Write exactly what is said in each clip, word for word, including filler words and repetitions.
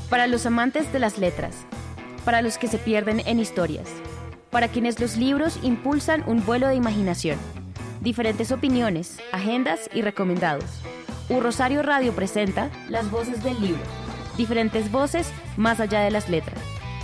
Para los amantes de las letras, para los que se pierden en historias, para quienes los libros impulsan un vuelo de imaginación, diferentes opiniones, agendas y recomendados. U Rosario Radio presenta Las Voces del Libro, diferentes voces más allá de las letras.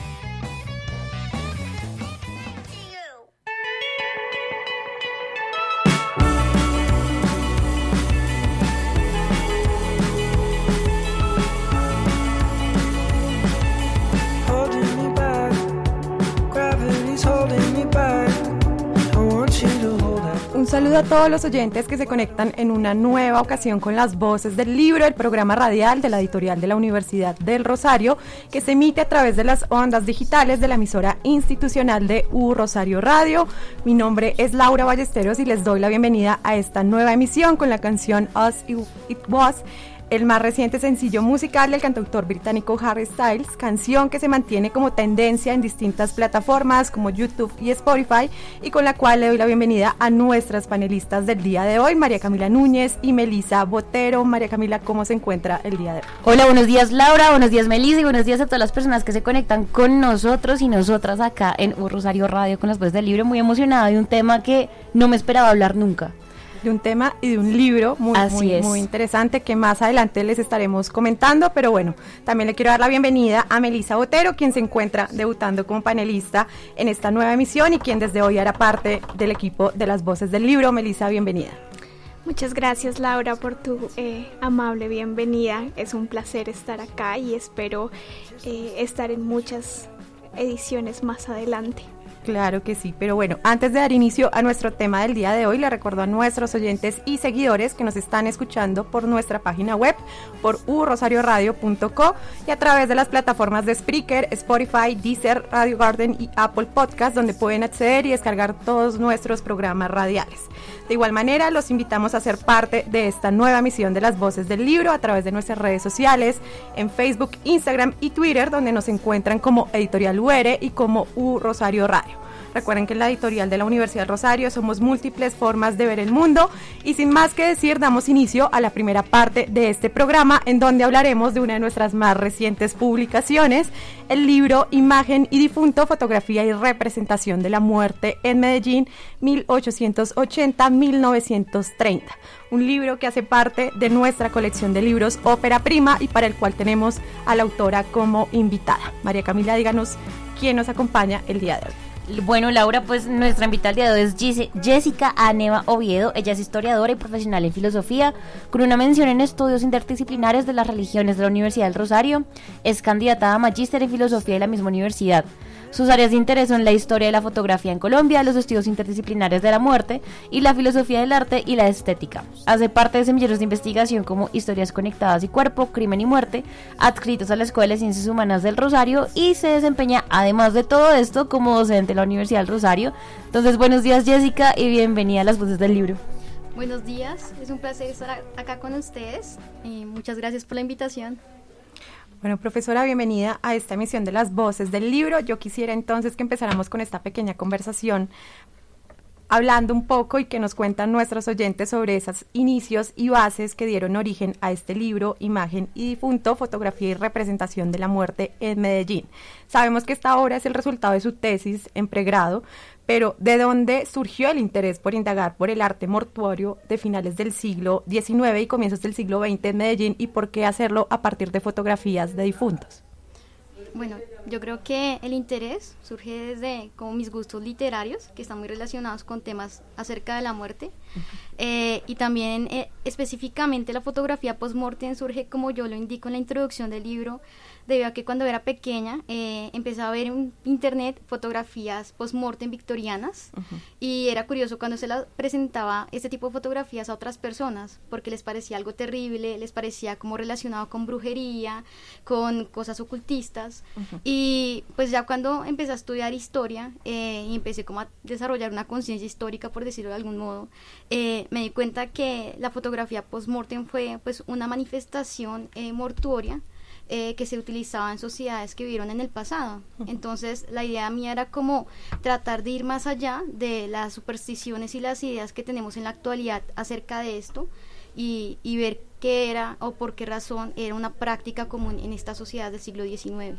Un saludo a todos los oyentes que se conectan en una nueva ocasión con Las Voces del Libro, el programa radial de la editorial de la Universidad del Rosario, que se emite a través de las ondas digitales de la emisora institucional de U Rosario Radio. Mi nombre es Laura Ballesteros y les doy la bienvenida a esta nueva emisión con la canción Us It Was, el más reciente sencillo musical del cantautor británico Harry Styles, canción que se mantiene como tendencia en distintas plataformas como YouTube y Spotify, y con la cual le doy la bienvenida a nuestras panelistas del día de hoy, María Camila Núñez y Melissa Botero. María Camila, ¿cómo se encuentra el día de hoy? Hola, buenos días Laura, buenos días Melissa y buenos días a todas las personas que se conectan con nosotros y nosotras acá en U Rosario Radio con Las Voces del Libro. Muy emocionada de un tema que no me esperaba hablar nunca. De un tema y de un libro muy, muy, muy interesante que más adelante les estaremos comentando, pero bueno, también le quiero dar la bienvenida a Melissa Botero, quien se encuentra debutando como panelista en esta nueva emisión y quien desde hoy hará parte del equipo de Las Voces del Libro. Melissa, bienvenida. Muchas gracias, Laura, por tu eh, amable bienvenida. Es un placer estar acá y espero eh, estar en muchas ediciones más adelante. Claro que sí, pero bueno, antes de dar inicio a nuestro tema del día de hoy, le recuerdo a nuestros oyentes y seguidores que nos están escuchando por nuestra página web, por u rosario radio punto co y a través de las plataformas de Spreaker, Spotify, Deezer, Radio Garden y Apple Podcast, donde pueden acceder y descargar todos nuestros programas radiales. De igual manera, los invitamos a ser parte de esta nueva misión de Las Voces del Libro a través de nuestras redes sociales, en Facebook, Instagram y Twitter, donde nos encuentran como Editorial U R y como U Rosario Radio. Recuerden que en la editorial de la Universidad del Rosario somos múltiples formas de ver el mundo y sin más que decir, damos inicio a la primera parte de este programa en donde hablaremos de una de nuestras más recientes publicaciones, el libro Imagen y Difunto, Fotografía y Representación de la Muerte en Medellín, mil ochocientos ochenta a mil novecientos treinta. Un libro que hace parte de nuestra colección de libros Ópera Prima y para el cual tenemos a la autora como invitada. María Camila, díganos quién nos acompaña el día de hoy. Bueno, Laura, pues nuestra invitada el día de hoy es Jessica Aneva Oviedo. Ella es historiadora y profesional en filosofía, con una mención en estudios interdisciplinares de las religiones de la Universidad del Rosario. Es candidata a magíster en filosofía de la misma universidad. Sus áreas de interés son la historia de la fotografía en Colombia, los estudios interdisciplinares de la muerte y la filosofía del arte y la estética. Hace parte de semilleros de investigación como Historias Conectadas y Cuerpo, Crimen y Muerte, adscritos a la Escuela de Ciencias Humanas del Rosario, y se desempeña, además de todo esto, como docente de la Universidad del Rosario. Entonces, buenos días, Jessica, y bienvenida a Las Voces del Libro. Buenos días, es un placer estar acá con ustedes y muchas gracias por la invitación. Bueno, profesora, bienvenida a esta emisión de Las Voces del Libro. Yo quisiera entonces que empezáramos con esta pequeña conversación, hablando un poco y que nos cuentan nuestros oyentes sobre esos inicios y bases que dieron origen a este libro, Imagen y Difunto, Fotografía y Representación de la Muerte en Medellín. Sabemos que esta obra es el resultado de su tesis en pregrado, pero ¿de dónde surgió el interés por indagar por el arte mortuorio de finales del siglo diecinueve y comienzos del siglo veinte en Medellín, y por qué hacerlo a partir de fotografías de difuntos? Bueno, yo creo que el interés surge desde como mis gustos literarios, que están muy relacionados con temas acerca de la muerte, uh-huh. eh, y también eh, específicamente la fotografía post-mortem surge, como yo lo indico en la introducción del libro, debido a que cuando era pequeña eh, empecé a ver en internet fotografías post-mortem victorianas, uh-huh. y era curioso cuando se las presentaba este tipo de fotografías a otras personas, porque les parecía algo terrible, les parecía como relacionado con brujería, con cosas ocultistas, uh-huh. y pues ya cuando empecé a estudiar historia eh, y empecé como a desarrollar una conciencia histórica, por decirlo de algún modo, eh, me di cuenta que la fotografía post-mortem fue pues una manifestación eh, mortuoria, Eh, que se utilizaba en sociedades que vivieron en el pasado. Entonces la idea mía era como tratar de ir más allá de las supersticiones y las ideas que tenemos en la actualidad acerca de esto y, y ver qué era o por qué razón era una práctica común en esta sociedad del siglo diecinueve.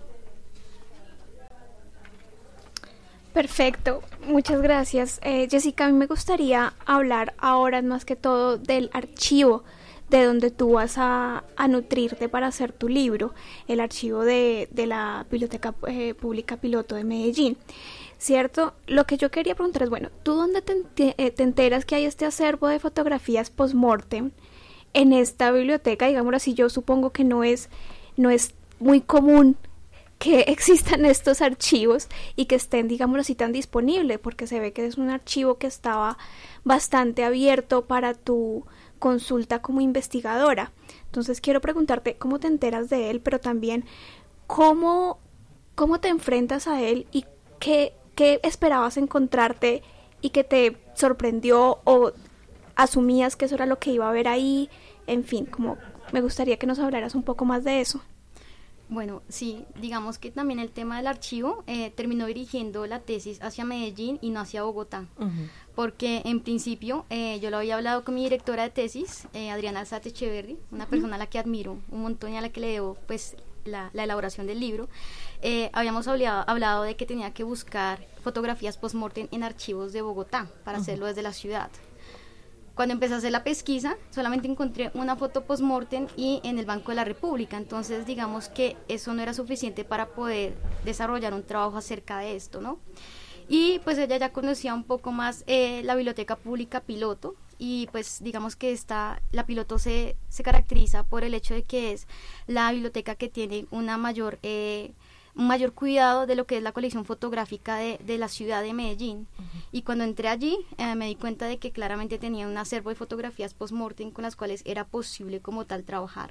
Perfecto, muchas gracias. Eh, Jessica, a mí me gustaría hablar ahora más que todo del archivo de donde tú vas a, a nutrirte para hacer tu libro, el archivo de, de la Biblioteca eh, Pública Piloto de Medellín. ¿Cierto? Lo que yo quería preguntar es, bueno, ¿tú dónde te, te, te enteras que hay este acervo de fotografías post-mortem en esta biblioteca? Digámoslo así, yo supongo que no es, no es muy común que existan estos archivos y que estén, digámoslo así, tan disponibles, porque se ve que es un archivo que estaba bastante abierto para tu consulta como investigadora. Entonces quiero preguntarte cómo te enteras de él, pero también cómo, cómo te enfrentas a él y qué, qué esperabas encontrarte y que te sorprendió o asumías que eso era lo que iba a haber ahí. En fin, como me gustaría que nos hablaras un poco más de eso. Bueno, sí, digamos que también el tema del archivo eh, terminó dirigiendo la tesis hacia Medellín y no hacia Bogotá, uh-huh. porque en principio eh, yo lo había hablado con mi directora de tesis, eh, Adriana Alzate Echeverri, una uh-huh. persona a la que admiro un montón y a la que le debo pues la, la elaboración del libro. Eh, habíamos hablado, hablado de que tenía que buscar fotografías post-mortem en archivos de Bogotá para uh-huh. hacerlo desde la ciudad. Cuando empecé a hacer la pesquisa, solamente encontré una foto post-mortem y en el Banco de la República, entonces digamos que eso no era suficiente para poder desarrollar un trabajo acerca de esto, ¿no? Y pues ella ya conocía un poco más eh, la Biblioteca Pública Piloto, y pues digamos que esta, la Piloto se, se caracteriza por el hecho de que es la biblioteca que tiene una mayor... Eh, un mayor cuidado de lo que es la colección fotográfica de, de la ciudad de Medellín. Uh-huh. Y cuando entré allí eh, me di cuenta de que claramente tenía un acervo de fotografías post-mortem con las cuales era posible como tal trabajar.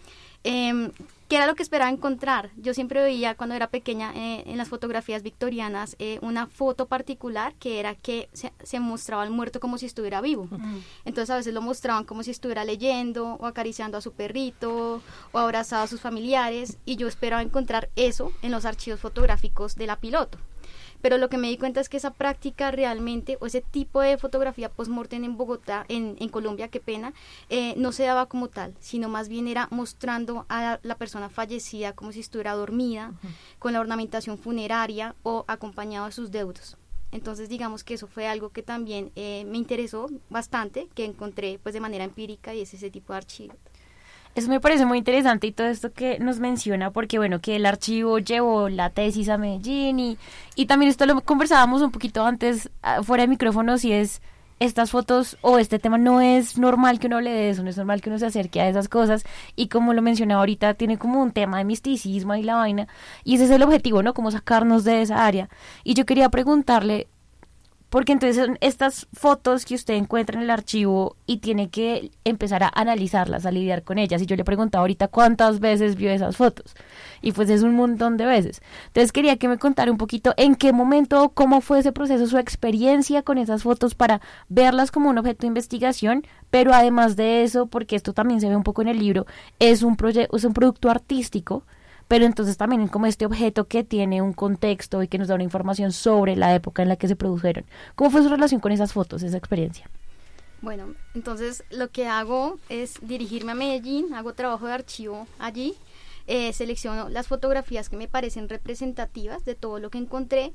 Eh, ¿Qué era lo que esperaba encontrar? Yo siempre veía cuando era pequeña eh, en las fotografías victorianas eh, una foto particular que era que se, se mostraba al muerto como si estuviera vivo. Uh-huh. Entonces a veces lo mostraban como si estuviera leyendo o acariciando a su perrito o abrazado a sus familiares, y yo esperaba encontrar eso en los archivos fotográficos de la Piloto. Pero lo que me di cuenta es que esa práctica realmente, o ese tipo de fotografía post-mortem en Bogotá, en, en Colombia, qué pena, eh, no se daba como tal, sino más bien era mostrando a la, la persona fallecida como si estuviera dormida, uh-huh. con la ornamentación funeraria o acompañado de sus deudos. Entonces digamos que eso fue algo que también eh, me interesó bastante, que encontré pues de manera empírica, y es ese tipo de archivo. Eso me parece muy interesante y todo esto que nos menciona, porque bueno, que el archivo llevó la tesis a Medellín y, y también esto lo conversábamos un poquito antes fuera de micrófonos, y es estas fotos o este tema no es normal que uno hable de eso, no es normal que uno se acerque a esas cosas, y como lo mencionaba ahorita, tiene como un tema de misticismo y la vaina, y ese es el objetivo, ¿no? Como sacarnos de esa área. Y yo quería preguntarle, porque entonces son estas fotos que usted encuentra en el archivo y tiene que empezar a analizarlas, a lidiar con ellas. Y yo le preguntaba ahorita cuántas veces vio esas fotos. Y pues es un montón de veces. Entonces quería que me contara un poquito en qué momento, cómo fue ese proceso, su experiencia con esas fotos para verlas como un objeto de investigación, pero además de eso, porque esto también se ve un poco en el libro, es un, proye- es un producto artístico, pero entonces también como este objeto que tiene un contexto y que nos da una información sobre la época en la que se produjeron. ¿Cómo fue su relación con esas fotos, esa experiencia? Bueno, entonces lo que hago es dirigirme a Medellín, hago trabajo de archivo allí, eh, selecciono las fotografías que me parecen representativas de todo lo que encontré,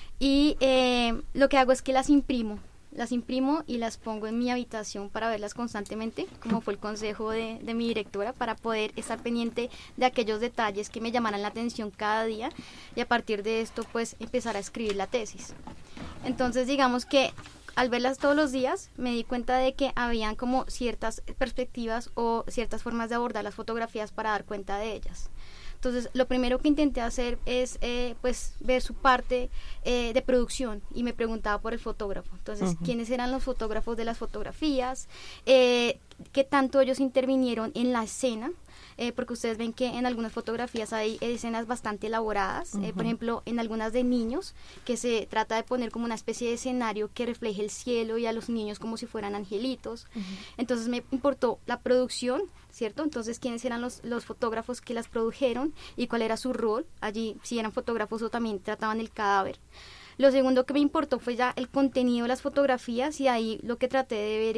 y eh, lo que hago es que las imprimo. Las imprimo y las pongo en mi habitación para verlas constantemente, como fue el consejo de, de mi directora, para poder estar pendiente de aquellos detalles que me llamaran la atención cada día, y a partir de esto pues empezar a escribir la tesis. Entonces digamos que al verlas todos los días me di cuenta de que habían como ciertas perspectivas o ciertas formas de abordar las fotografías para dar cuenta de ellas. Entonces, lo primero que intenté hacer es, eh, pues, ver su parte eh, de producción, y me preguntaba por el fotógrafo. Entonces, uh-huh. ¿quiénes eran los fotógrafos de las fotografías? Eh, ¿Qué tanto ellos intervinieron en la escena? Eh, porque ustedes ven que en algunas fotografías hay escenas bastante elaboradas, uh-huh. eh, por ejemplo, en algunas de niños, que se trata de poner como una especie de escenario que refleje el cielo y a los niños como si fueran angelitos. Uh-huh. Entonces me importó la producción, ¿cierto? Entonces, ¿quiénes eran los, los fotógrafos que las produjeron y cuál era su rol? Allí, si eran fotógrafos o también trataban el cadáver. Lo segundo que me importó fue ya el contenido de las fotografías, y ahí lo que traté de ver era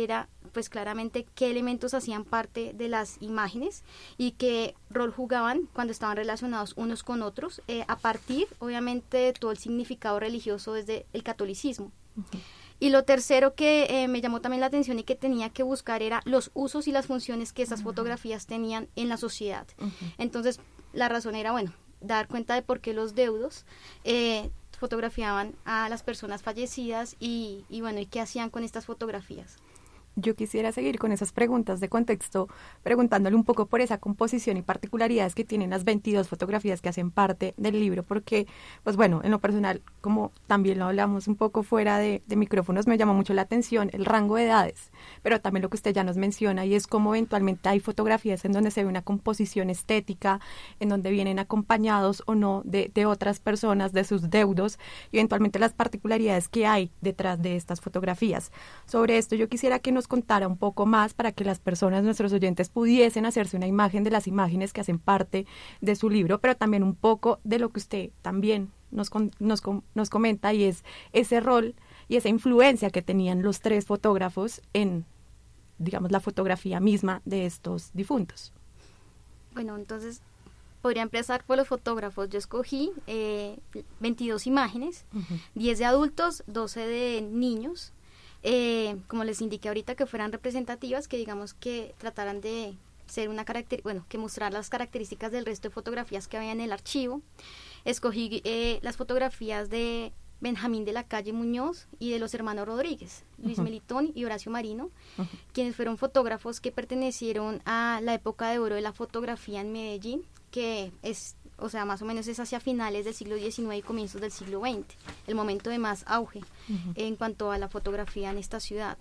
pues claramente qué elementos hacían parte de las imágenes y qué rol jugaban cuando estaban relacionados unos con otros, eh, a partir, obviamente, de todo el significado religioso desde el catolicismo. Uh-huh. Y lo tercero que eh, me llamó también la atención y que tenía que buscar era los usos y las funciones que esas uh-huh. fotografías tenían en la sociedad. Uh-huh. Entonces, la razón era, bueno, dar cuenta de por qué los deudos eh, fotografiaban a las personas fallecidas y, y bueno, y qué hacían con estas fotografías. Yo quisiera seguir con esas preguntas de contexto, preguntándole un poco por esa composición y particularidades que tienen las veintidós fotografías que hacen parte del libro, porque, pues bueno, en lo personal, como también lo hablamos un poco fuera de, de micrófonos, me llamó mucho la atención el rango de edades, pero también lo que usted ya nos menciona, y es como eventualmente hay fotografías en donde se ve una composición estética, en donde vienen acompañados o no de, de otras personas, de sus deudos, y eventualmente las particularidades que hay detrás de estas fotografías. Sobre esto yo quisiera que nos contara un poco más para que las personas, nuestros oyentes, pudiesen hacerse una imagen de las imágenes que hacen parte de su libro, pero también un poco de lo que usted también nos, nos, nos comenta, y es ese rol y esa influencia que tenían los tres fotógrafos en, digamos, la fotografía misma de estos difuntos. Bueno, entonces podría empezar por los fotógrafos. Yo escogí eh, veintidós imágenes, uh-huh. diez de adultos, doce de niños. Eh, como les indiqué ahorita, que fueran representativas, que digamos que trataran de ser una caracter bueno, que mostrar las características del resto de fotografías que había en el archivo. Escogí eh, las fotografías de Benjamín de la Calle Muñoz y de los hermanos Rodríguez, Luis uh-huh. Melitón y Horacio Marino, uh-huh. quienes fueron fotógrafos que pertenecieron a la época de oro de la fotografía en Medellín, que es, o sea, más o menos es hacia finales del siglo diecinueve y comienzos del siglo veinte, el momento de más auge uh-huh. en cuanto a la fotografía en esta ciudad.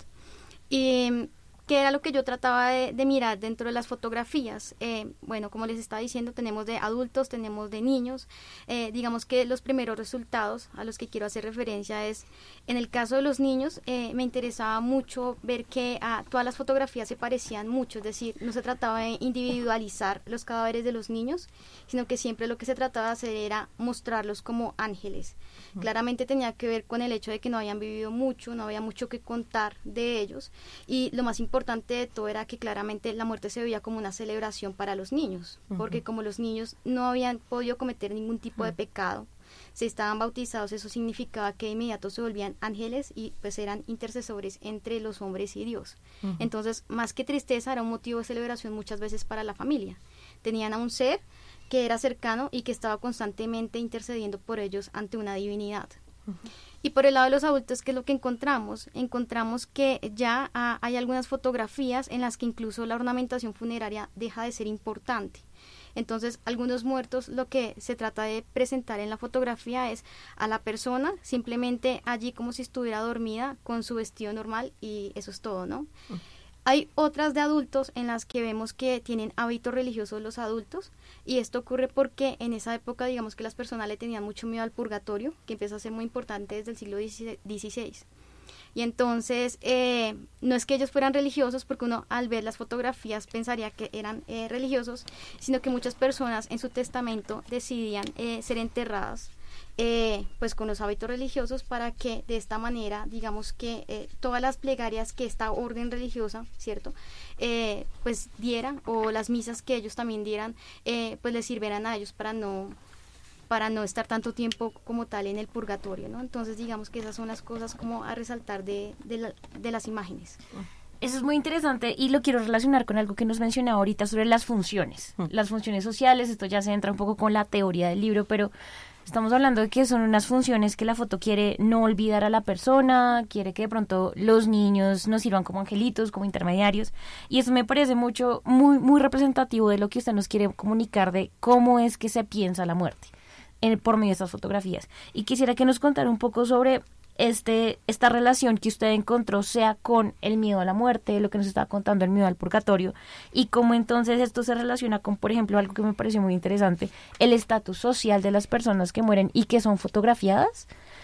Y ¿qué era lo que yo trataba de, de mirar dentro de las fotografías? Eh, bueno, como les estaba diciendo, tenemos de adultos, tenemos de niños. Eh, digamos que los primeros resultados a los que quiero hacer referencia es, en el caso de los niños, eh, me interesaba mucho ver que a todas las fotografías se parecían mucho, es decir, no se trataba de individualizar los cadáveres de los niños, sino que siempre lo que se trataba de hacer era mostrarlos como ángeles. Uh-huh. Claramente tenía que ver con el hecho de que no habían vivido mucho, no había mucho que contar de ellos, y lo más importante importante de todo era que claramente la muerte se veía como una celebración para los niños, uh-huh. porque como los niños no habían podido cometer ningún tipo uh-huh. de pecado, se estaban bautizados, eso significaba que de inmediato se volvían ángeles y pues eran intercesores entre los hombres y Dios. Uh-huh. Entonces, más que tristeza, era un motivo de celebración muchas veces para la familia. Tenían a un ser que era cercano y que estaba constantemente intercediendo por ellos ante una divinidad. Uh-huh. Y por el lado de los adultos, ¿qué es lo que encontramos? Encontramos que ya ah, hay algunas fotografías en las que incluso la ornamentación funeraria deja de ser importante. Entonces, algunos muertos, lo que se trata de presentar en la fotografía es a la persona simplemente allí como si estuviera dormida con su vestido normal, y eso es todo, ¿no? Uh-huh. Hay otras de adultos en las que vemos que tienen hábitos religiosos los adultos, y esto ocurre porque en esa época, digamos que las personas le tenían mucho miedo al purgatorio, que empieza a ser muy importante desde el siglo dieciséis. Y entonces, eh, no es que ellos fueran religiosos, porque uno al ver las fotografías pensaría que eran eh, religiosos, sino que muchas personas en su testamento decidían eh, ser enterradas Eh, pues con los hábitos religiosos, para que de esta manera, digamos que eh, todas las plegarias que esta orden religiosa, ¿cierto?, eh, pues dieran, o las misas que ellos también dieran, eh, pues les sirvieran a ellos para no para no estar tanto tiempo como tal en el purgatorio, ¿no? Entonces, digamos que esas son las cosas como a resaltar de, de, la, de las imágenes. Eso es muy interesante, y lo quiero relacionar con algo que nos mencionaba ahorita sobre las funciones, mm. las funciones sociales. Esto ya se entra un poco con la teoría del libro, pero estamos hablando de que son unas funciones que la foto quiere no olvidar a la persona, quiere que de pronto los niños nos sirvan como angelitos, como intermediarios, y eso me parece mucho, muy, muy representativo de lo que usted nos quiere comunicar de cómo es que se piensa la muerte en, por medio de estas fotografías. Y quisiera que nos contara un poco sobre este esta relación que usted encontró, sea con el miedo a la muerte, lo que nos estaba contando, el miedo al purgatorio, y cómo entonces esto se relaciona con, por ejemplo, algo que me pareció muy interesante, el estatus social de las personas que mueren y que son fotografiadas,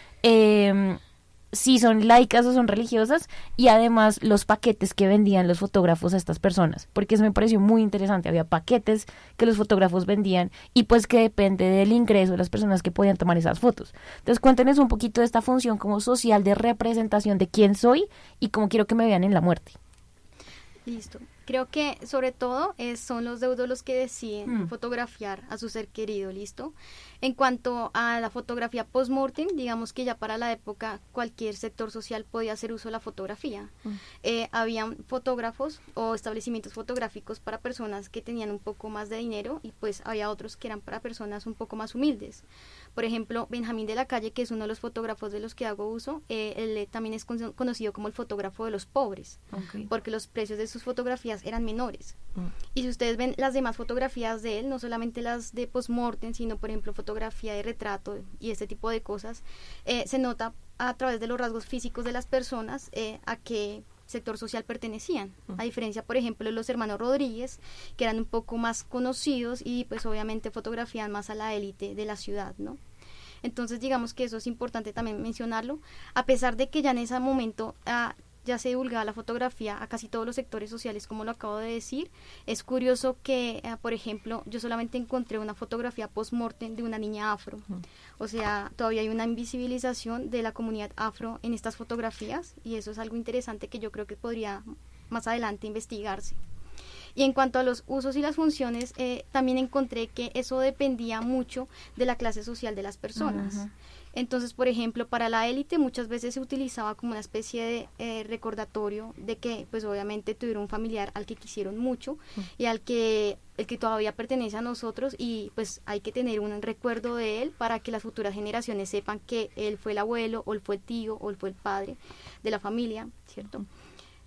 eh, si son laicas o son religiosas, y además los paquetes que vendían los fotógrafos a estas personas, porque eso me pareció muy interesante. Había paquetes que los fotógrafos vendían, y pues que depende del ingreso de las personas que podían tomar esas fotos. Entonces, cuéntenos un poquito de esta función como social de representación de quién soy y cómo quiero que me vean en la muerte. Listo. Creo que sobre todo eh, son los deudos los que deciden mm. fotografiar a su ser querido, ¿listo? En cuanto a la fotografía post-mortem, digamos que ya para la época cualquier sector social podía hacer uso de la fotografía. Mm. Eh, habían fotógrafos o establecimientos fotográficos para personas que tenían un poco más de dinero y pues había otros que eran para personas un poco más humildes. Por ejemplo, Benjamín de la Calle, que es uno de los fotógrafos de los que hago uso, eh, él eh, también es con- conocido como el fotógrafo de los pobres, okay. porque los precios de sus fotografías eran menores. Mm. Y si ustedes ven las demás fotografías de él, no solamente las de post-mortem, sino por ejemplo fotografía de retrato y este tipo de cosas, eh, se nota a través de los rasgos físicos de las personas eh, a qué sector social pertenecían, a diferencia por ejemplo de los hermanos Rodríguez, que eran un poco más conocidos y pues obviamente fotografían más a la élite de la ciudad, ¿no? Entonces digamos que eso es importante también mencionarlo, a pesar de que ya en ese momento ah, ya se divulgaba la fotografía a casi todos los sectores sociales, como lo acabo de decir. Es curioso que, eh, por ejemplo, yo solamente encontré una fotografía post-mortem de una niña afro. Uh-huh. O sea, todavía hay una invisibilización de la comunidad afro en estas fotografías y eso es algo interesante que yo creo que podría más adelante investigarse. Y en cuanto a los usos y las funciones, eh, también encontré que eso dependía mucho de la clase social de las personas. Uh-huh. Entonces, por ejemplo, para la élite muchas veces se utilizaba como una especie de eh, recordatorio de que, pues obviamente tuvieron un familiar al que quisieron mucho uh-huh. y al que, el que todavía pertenece a nosotros y pues hay que tener un recuerdo de él para que las futuras generaciones sepan que él fue el abuelo o él fue el tío o él fue el padre de la familia, ¿cierto? Uh-huh.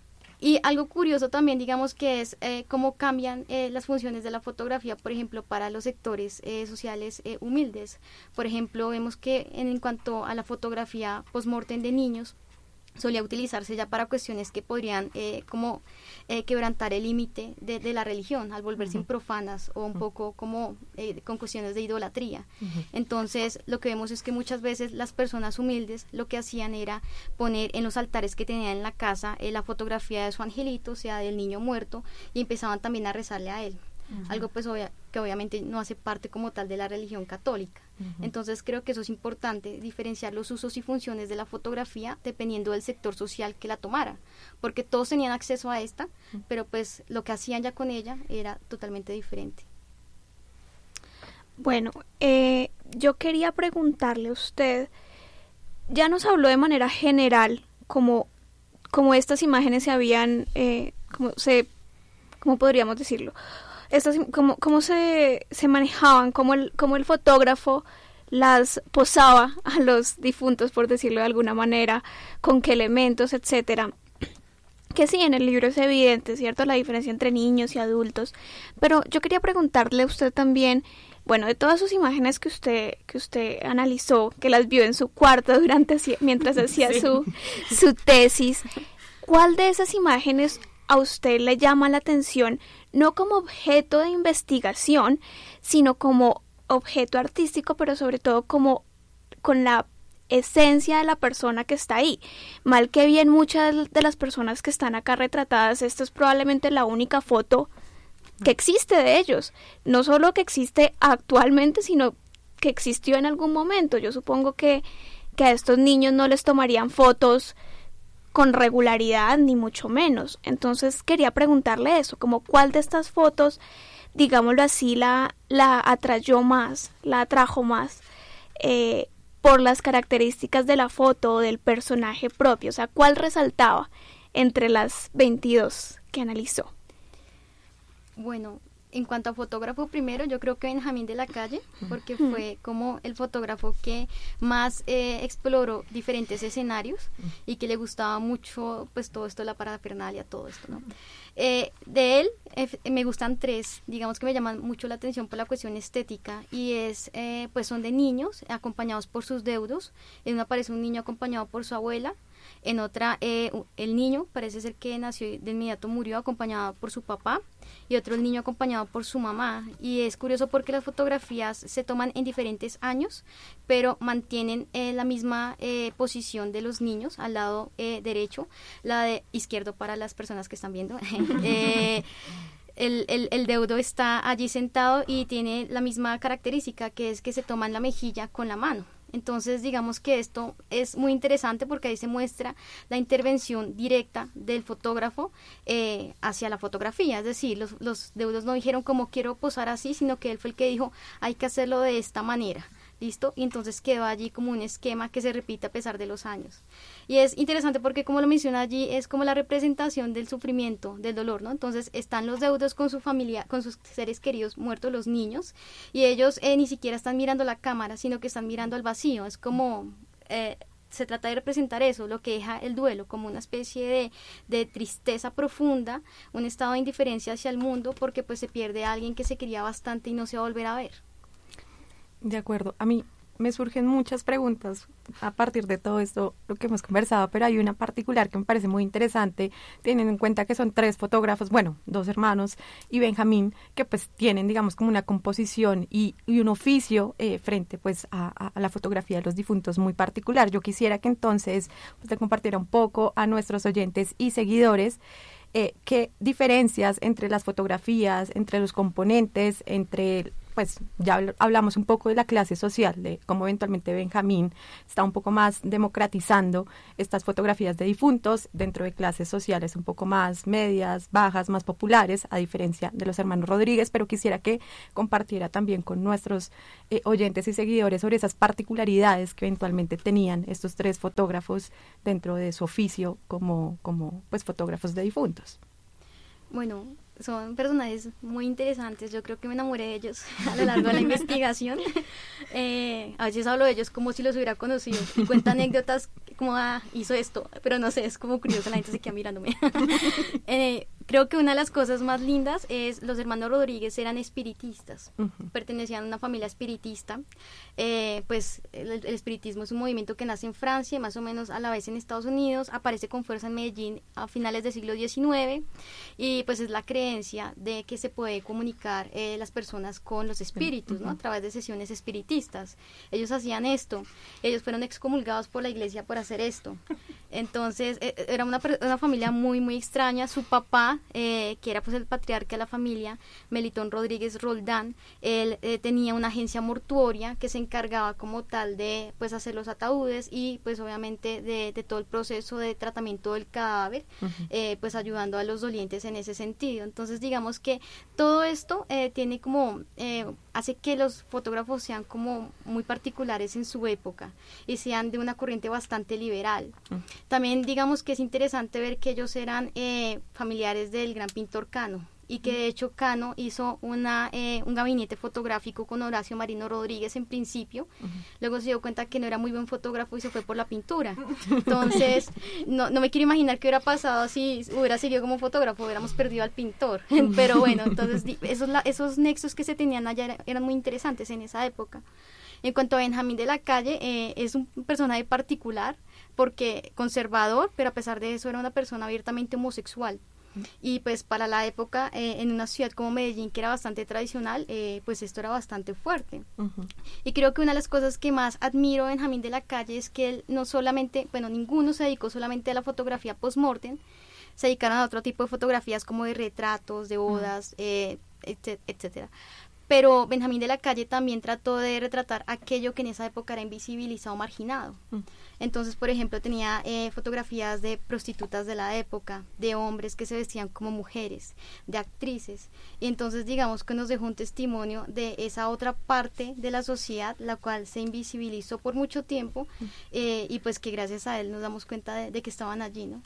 Y algo curioso también, digamos, que es eh, cómo cambian eh, las funciones de la fotografía, por ejemplo, para los sectores eh, sociales eh, humildes. Por ejemplo, vemos que en, en cuanto a la fotografía post-mortem de niños, solía utilizarse ya para cuestiones que podrían eh, como eh, quebrantar el límite de, de la religión al volverse uh-huh. improfanas o un uh-huh. poco como eh, con cuestiones de idolatría. Uh-huh. Entonces lo que vemos es que muchas veces las personas humildes lo que hacían era poner en los altares que tenían en la casa eh, la fotografía de su angelito, o sea del niño muerto, y empezaban también a rezarle a él. Uh-huh. Algo pues obvia, que obviamente no hace parte como tal de la religión católica. Uh-huh. Entonces creo que eso es importante, diferenciar los usos y funciones de la fotografía dependiendo del sector social que la tomara, porque todos tenían acceso a esta, uh-huh. pero pues lo que hacían ya con ella era totalmente diferente. Bueno, eh, yo quería preguntarle a usted, ya nos habló de manera general como, como estas imágenes se habían, eh, como se, ¿cómo podríamos decirlo? Estas, cómo, cómo se, se manejaban, cómo el, cómo el fotógrafo las posaba a los difuntos, por decirlo de alguna manera, con qué elementos, etcétera. Que sí, en el libro es evidente, ¿cierto?, la diferencia entre niños y adultos, pero yo quería preguntarle a usted también, bueno, de todas sus imágenes que usted que usted analizó, que las vio en su cuarto durante mientras hacía sí. su, su tesis, ¿cuál de esas imágenes a usted le llama la atención, no como objeto de investigación, sino como objeto artístico, pero sobre todo como con la esencia de la persona que está ahí? Mal que bien, muchas de las personas que están acá retratadas, esta es probablemente la única foto que existe de ellos, no solo que existe actualmente, sino que existió en algún momento. Yo supongo que, que a estos niños no les tomarían fotos con regularidad, ni mucho menos. Entonces quería preguntarle eso, como cuál de estas fotos, digámoslo así, la, la atrayó más, la atrajo más, eh, por las características de la foto o del personaje propio, o sea, cuál resaltaba entre las veintidós que analizó. Bueno, en cuanto a fotógrafo, primero yo creo que Benjamín de la Calle, porque fue como el fotógrafo que más eh, exploró diferentes escenarios y que le gustaba mucho pues todo esto, la parafernalia, todo esto, ¿no? Eh, de él eh, me gustan tres, digamos que me llaman mucho la atención por la cuestión estética, y es, eh, pues son de niños acompañados por sus deudos. En una aparece un niño acompañado por su abuela, en otra eh, el niño parece ser que nació y de inmediato murió acompañado por su papá, y otro el niño acompañado por su mamá. Y es curioso porque las fotografías se toman en diferentes años, pero mantienen eh, la misma eh, posición de los niños al lado eh, derecho, la de izquierdo para las personas que están viendo. eh, El, el, el deudo está allí sentado y tiene la misma característica, que es que se toman la mejilla con la mano. Entonces, digamos que esto es muy interesante porque ahí se muestra la intervención directa del fotógrafo eh, hacia la fotografía. Es decir, los, los deudos no dijeron como quiero posar así, sino que él fue el que dijo hay que hacerlo de esta manera. ¿Listo? Y entonces quedó allí como un esquema que se repite a pesar de los años. Y es interesante porque, como lo menciona allí, es como la representación del sufrimiento, del dolor, ¿no? Entonces están los deudos con su familia, con sus seres queridos muertos, los niños, y ellos eh, ni siquiera están mirando la cámara, sino que están mirando al vacío. Es como... Eh, se trata de representar eso, lo que deja el duelo, como una especie de, de tristeza profunda, un estado de indiferencia hacia el mundo, porque pues se pierde a alguien que se quería bastante y no se va a volver a ver. De acuerdo, a mí me surgen muchas preguntas a partir de todo esto, lo que hemos conversado, pero hay una particular que me parece muy interesante, teniendo en cuenta que son tres fotógrafos, bueno, dos hermanos y Benjamín, que pues tienen, digamos, como una composición y, y un oficio eh, frente pues a, a la fotografía de los difuntos muy particular. Yo quisiera que entonces usted compartiera un poco a nuestros oyentes y seguidores eh, qué diferencias entre las fotografías, entre los componentes, entre... pues ya hablamos un poco de la clase social, de cómo eventualmente Benjamín está un poco más democratizando estas fotografías de difuntos dentro de clases sociales un poco más medias, bajas, más populares, a diferencia de los hermanos Rodríguez, pero quisiera que compartiera también con nuestros eh, oyentes y seguidores sobre esas particularidades que eventualmente tenían estos tres fotógrafos dentro de su oficio como, como pues fotógrafos de difuntos. Bueno, son personajes muy interesantes, yo creo que me enamoré de ellos a lo largo de la investigación. Eh, a veces hablo de ellos como si los hubiera conocido y cuento anécdotas como, ah, hizo esto, pero no sé, es como curioso, la gente se queda mirándome. eh, creo que una de las cosas más lindas es los hermanos Rodríguez eran espiritistas, uh-huh. pertenecían a una familia espiritista, eh, pues el, el espiritismo es un movimiento que nace en Francia, más o menos a la vez en Estados Unidos, aparece con fuerza en Medellín a finales del siglo diecinueve y pues es la creencia de que se puede comunicar eh, las personas con los espíritus, ¿no? A través de sesiones espiritistas. Ellos hacían esto, ellos fueron excomulgados por la iglesia por hacer esto. Entonces eh, era una, una familia muy muy extraña. Su papá, eh, que era pues el patriarca de la familia, Melitón Rodríguez Roldán, él eh, tenía una agencia mortuoria que se encargaba como tal de pues hacer los ataúdes y pues obviamente de, de todo el proceso de tratamiento del cadáver, uh-huh. eh, pues ayudando a los dolientes en ese sentido. Entonces digamos que todo esto eh, tiene como eh, hace que los fotógrafos sean como muy particulares en su época y sean de una corriente bastante liberal. Uh-huh. También digamos que es interesante ver que ellos eran eh, familiares del gran pintor Cano y que de hecho Cano hizo una eh, un gabinete fotográfico con Horacio Marino Rodríguez en principio, uh-huh. luego se dio cuenta que no era muy buen fotógrafo y se fue por la pintura. Entonces no, no me quiero imaginar qué hubiera pasado si hubiera seguido como fotógrafo, hubiéramos perdido al pintor. Pero bueno, entonces esos, esos nexos que se tenían allá eran muy interesantes en esa época. En cuanto a Benjamín de la Calle, eh, es un personaje particular porque conservador, pero a pesar de eso era una persona abiertamente homosexual. Y pues para la época, eh, en una ciudad como Medellín, que era bastante tradicional, eh, pues esto era bastante fuerte. Uh-huh. Y creo que una de las cosas que más admiro de Benjamín de la Calle es que él no solamente, bueno, ninguno se dedicó solamente a la fotografía post-mortem, se dedicaron a otro tipo de fotografías como de retratos, de bodas, uh-huh. eh, etcétera. Pero Benjamín de la Calle también trató de retratar aquello que en esa época era invisibilizado, marginado. Mm. Entonces, por ejemplo, tenía eh, fotografías de prostitutas de la época, de hombres que se vestían como mujeres, de actrices. Y entonces, digamos que nos dejó un testimonio de esa otra parte de la sociedad, la cual se invisibilizó por mucho tiempo, mm. eh, y pues que gracias a él nos damos cuenta de, de que estaban allí, ¿no?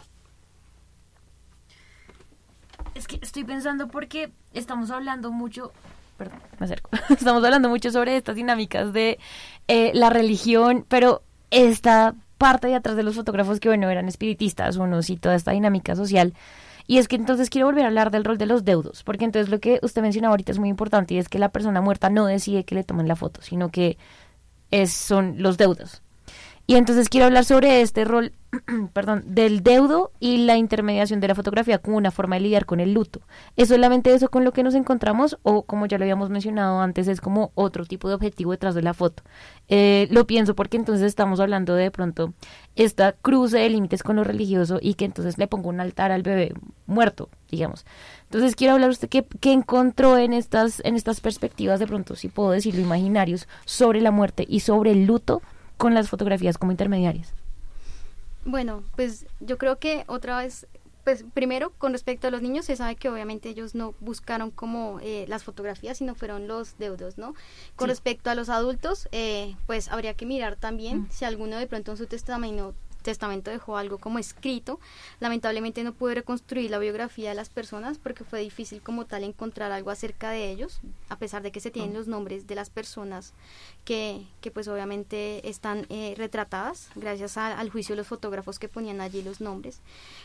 Es que estoy pensando porque estamos hablando mucho... Perdón, me acerco. Estamos hablando mucho sobre estas dinámicas de eh, la religión, pero esta parte de atrás de los fotógrafos que, bueno, eran espiritistas, unos y toda esta dinámica social. Y es que entonces quiero volver a hablar del rol de los deudos, porque entonces lo que usted mencionaba ahorita es muy importante y es que la persona muerta no decide que le tomen la foto, sino que es, son los deudos. Y entonces quiero hablar sobre este rol, perdón, del deudo y la intermediación de la fotografía como una forma de lidiar con el luto. ¿Es solamente eso con lo que nos encontramos o, como ya lo habíamos mencionado antes, es como otro tipo de objetivo detrás de la foto? Eh, lo pienso porque entonces estamos hablando de, de pronto esta cruce de límites con lo religioso y que entonces le pongo un altar al bebé muerto, digamos. Entonces quiero hablar usted qué, qué encontró en estas, en estas perspectivas, de pronto, si puedo decirlo, imaginarios, sobre la muerte y sobre el luto con las fotografías como intermediarias? Bueno, pues yo creo que otra vez, pues primero con respecto a los niños se sabe que obviamente ellos no buscaron como eh, las fotografías, sino fueron los deudos, ¿no? Con sí. respecto a los adultos, eh, pues habría que mirar también mm. si alguno de pronto en su testamento testamento dejó algo como escrito. Lamentablemente no pude reconstruir la biografía de las personas porque fue difícil como tal encontrar algo acerca de ellos, a pesar de que se tienen oh. los nombres de las personas que, que pues obviamente están eh, retratadas gracias a, al juicio de los fotógrafos que ponían allí los nombres.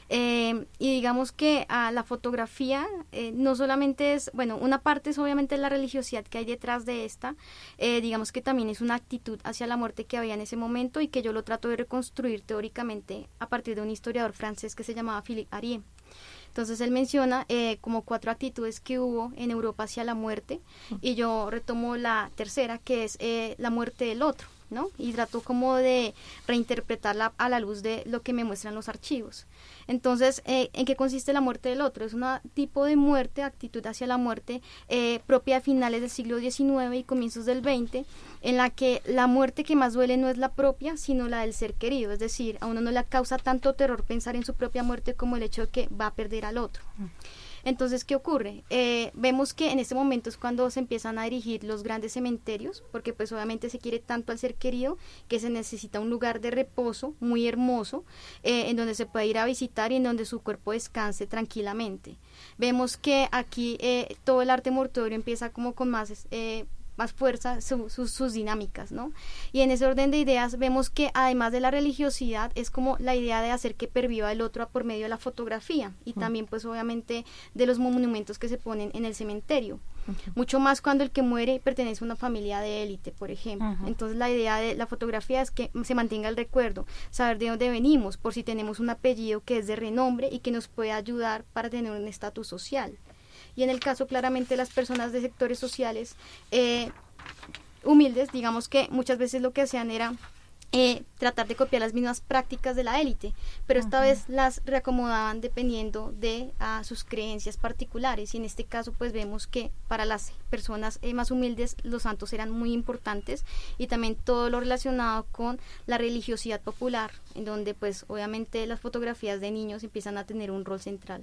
Eh, y digamos que a la fotografía eh, no solamente es, bueno, una parte es obviamente la religiosidad que hay detrás de esta, eh, digamos que también es una actitud hacia la muerte que había en ese momento y que yo lo trato de reconstruir teóricamente a partir de un historiador francés que se llamaba Philippe Arié. Entonces él menciona eh, como cuatro actitudes que hubo en Europa hacia la muerte y yo retomo la tercera, que es eh, la muerte del otro, ¿no? Y trato como de reinterpretarla a la luz de lo que me muestran los archivos. Entonces, eh, ¿en qué consiste la muerte del otro? Es un tipo de muerte, actitud hacia la muerte eh, propia de finales del siglo diecinueve y comienzos del veinte, en la que la muerte que más duele no es la propia, sino la del ser querido. Es decir, a uno no le causa tanto terror pensar en su propia muerte como el hecho de que va a perder al otro. Entonces, ¿qué ocurre? Eh, vemos que en este momento es cuando se empiezan a dirigir los grandes cementerios, porque pues obviamente se quiere tanto al ser querido que se necesita un lugar de reposo muy hermoso, eh, en donde se pueda ir a visitar y en donde su cuerpo descanse tranquilamente. Vemos que aquí eh, todo el arte mortuorio empieza como con más... Eh, más fuerza su, su, sus dinámicas, ¿no? Y en ese orden de ideas vemos que además de la religiosidad es como la idea de hacer que perviva el otro por medio de la fotografía y uh-huh. también pues obviamente de los monumentos que se ponen en el cementerio. Uh-huh. Mucho más cuando el que muere pertenece a una familia de élite, por ejemplo. Uh-huh. Entonces la idea de la fotografía es que se mantenga el recuerdo, saber de dónde venimos, por si tenemos un apellido que es de renombre y que nos puede ayudar para tener un estatus social. Y en el caso claramente de las personas de sectores sociales eh, humildes, digamos que muchas veces lo que hacían era eh, tratar de copiar las mismas prácticas de la élite, pero esta uh-huh. vez las reacomodaban dependiendo de uh, sus creencias particulares, y en este caso pues vemos que para las personas eh, más humildes los santos eran muy importantes, y también todo lo relacionado con la religiosidad popular, en donde pues obviamente las fotografías de niños empiezan a tener un rol central.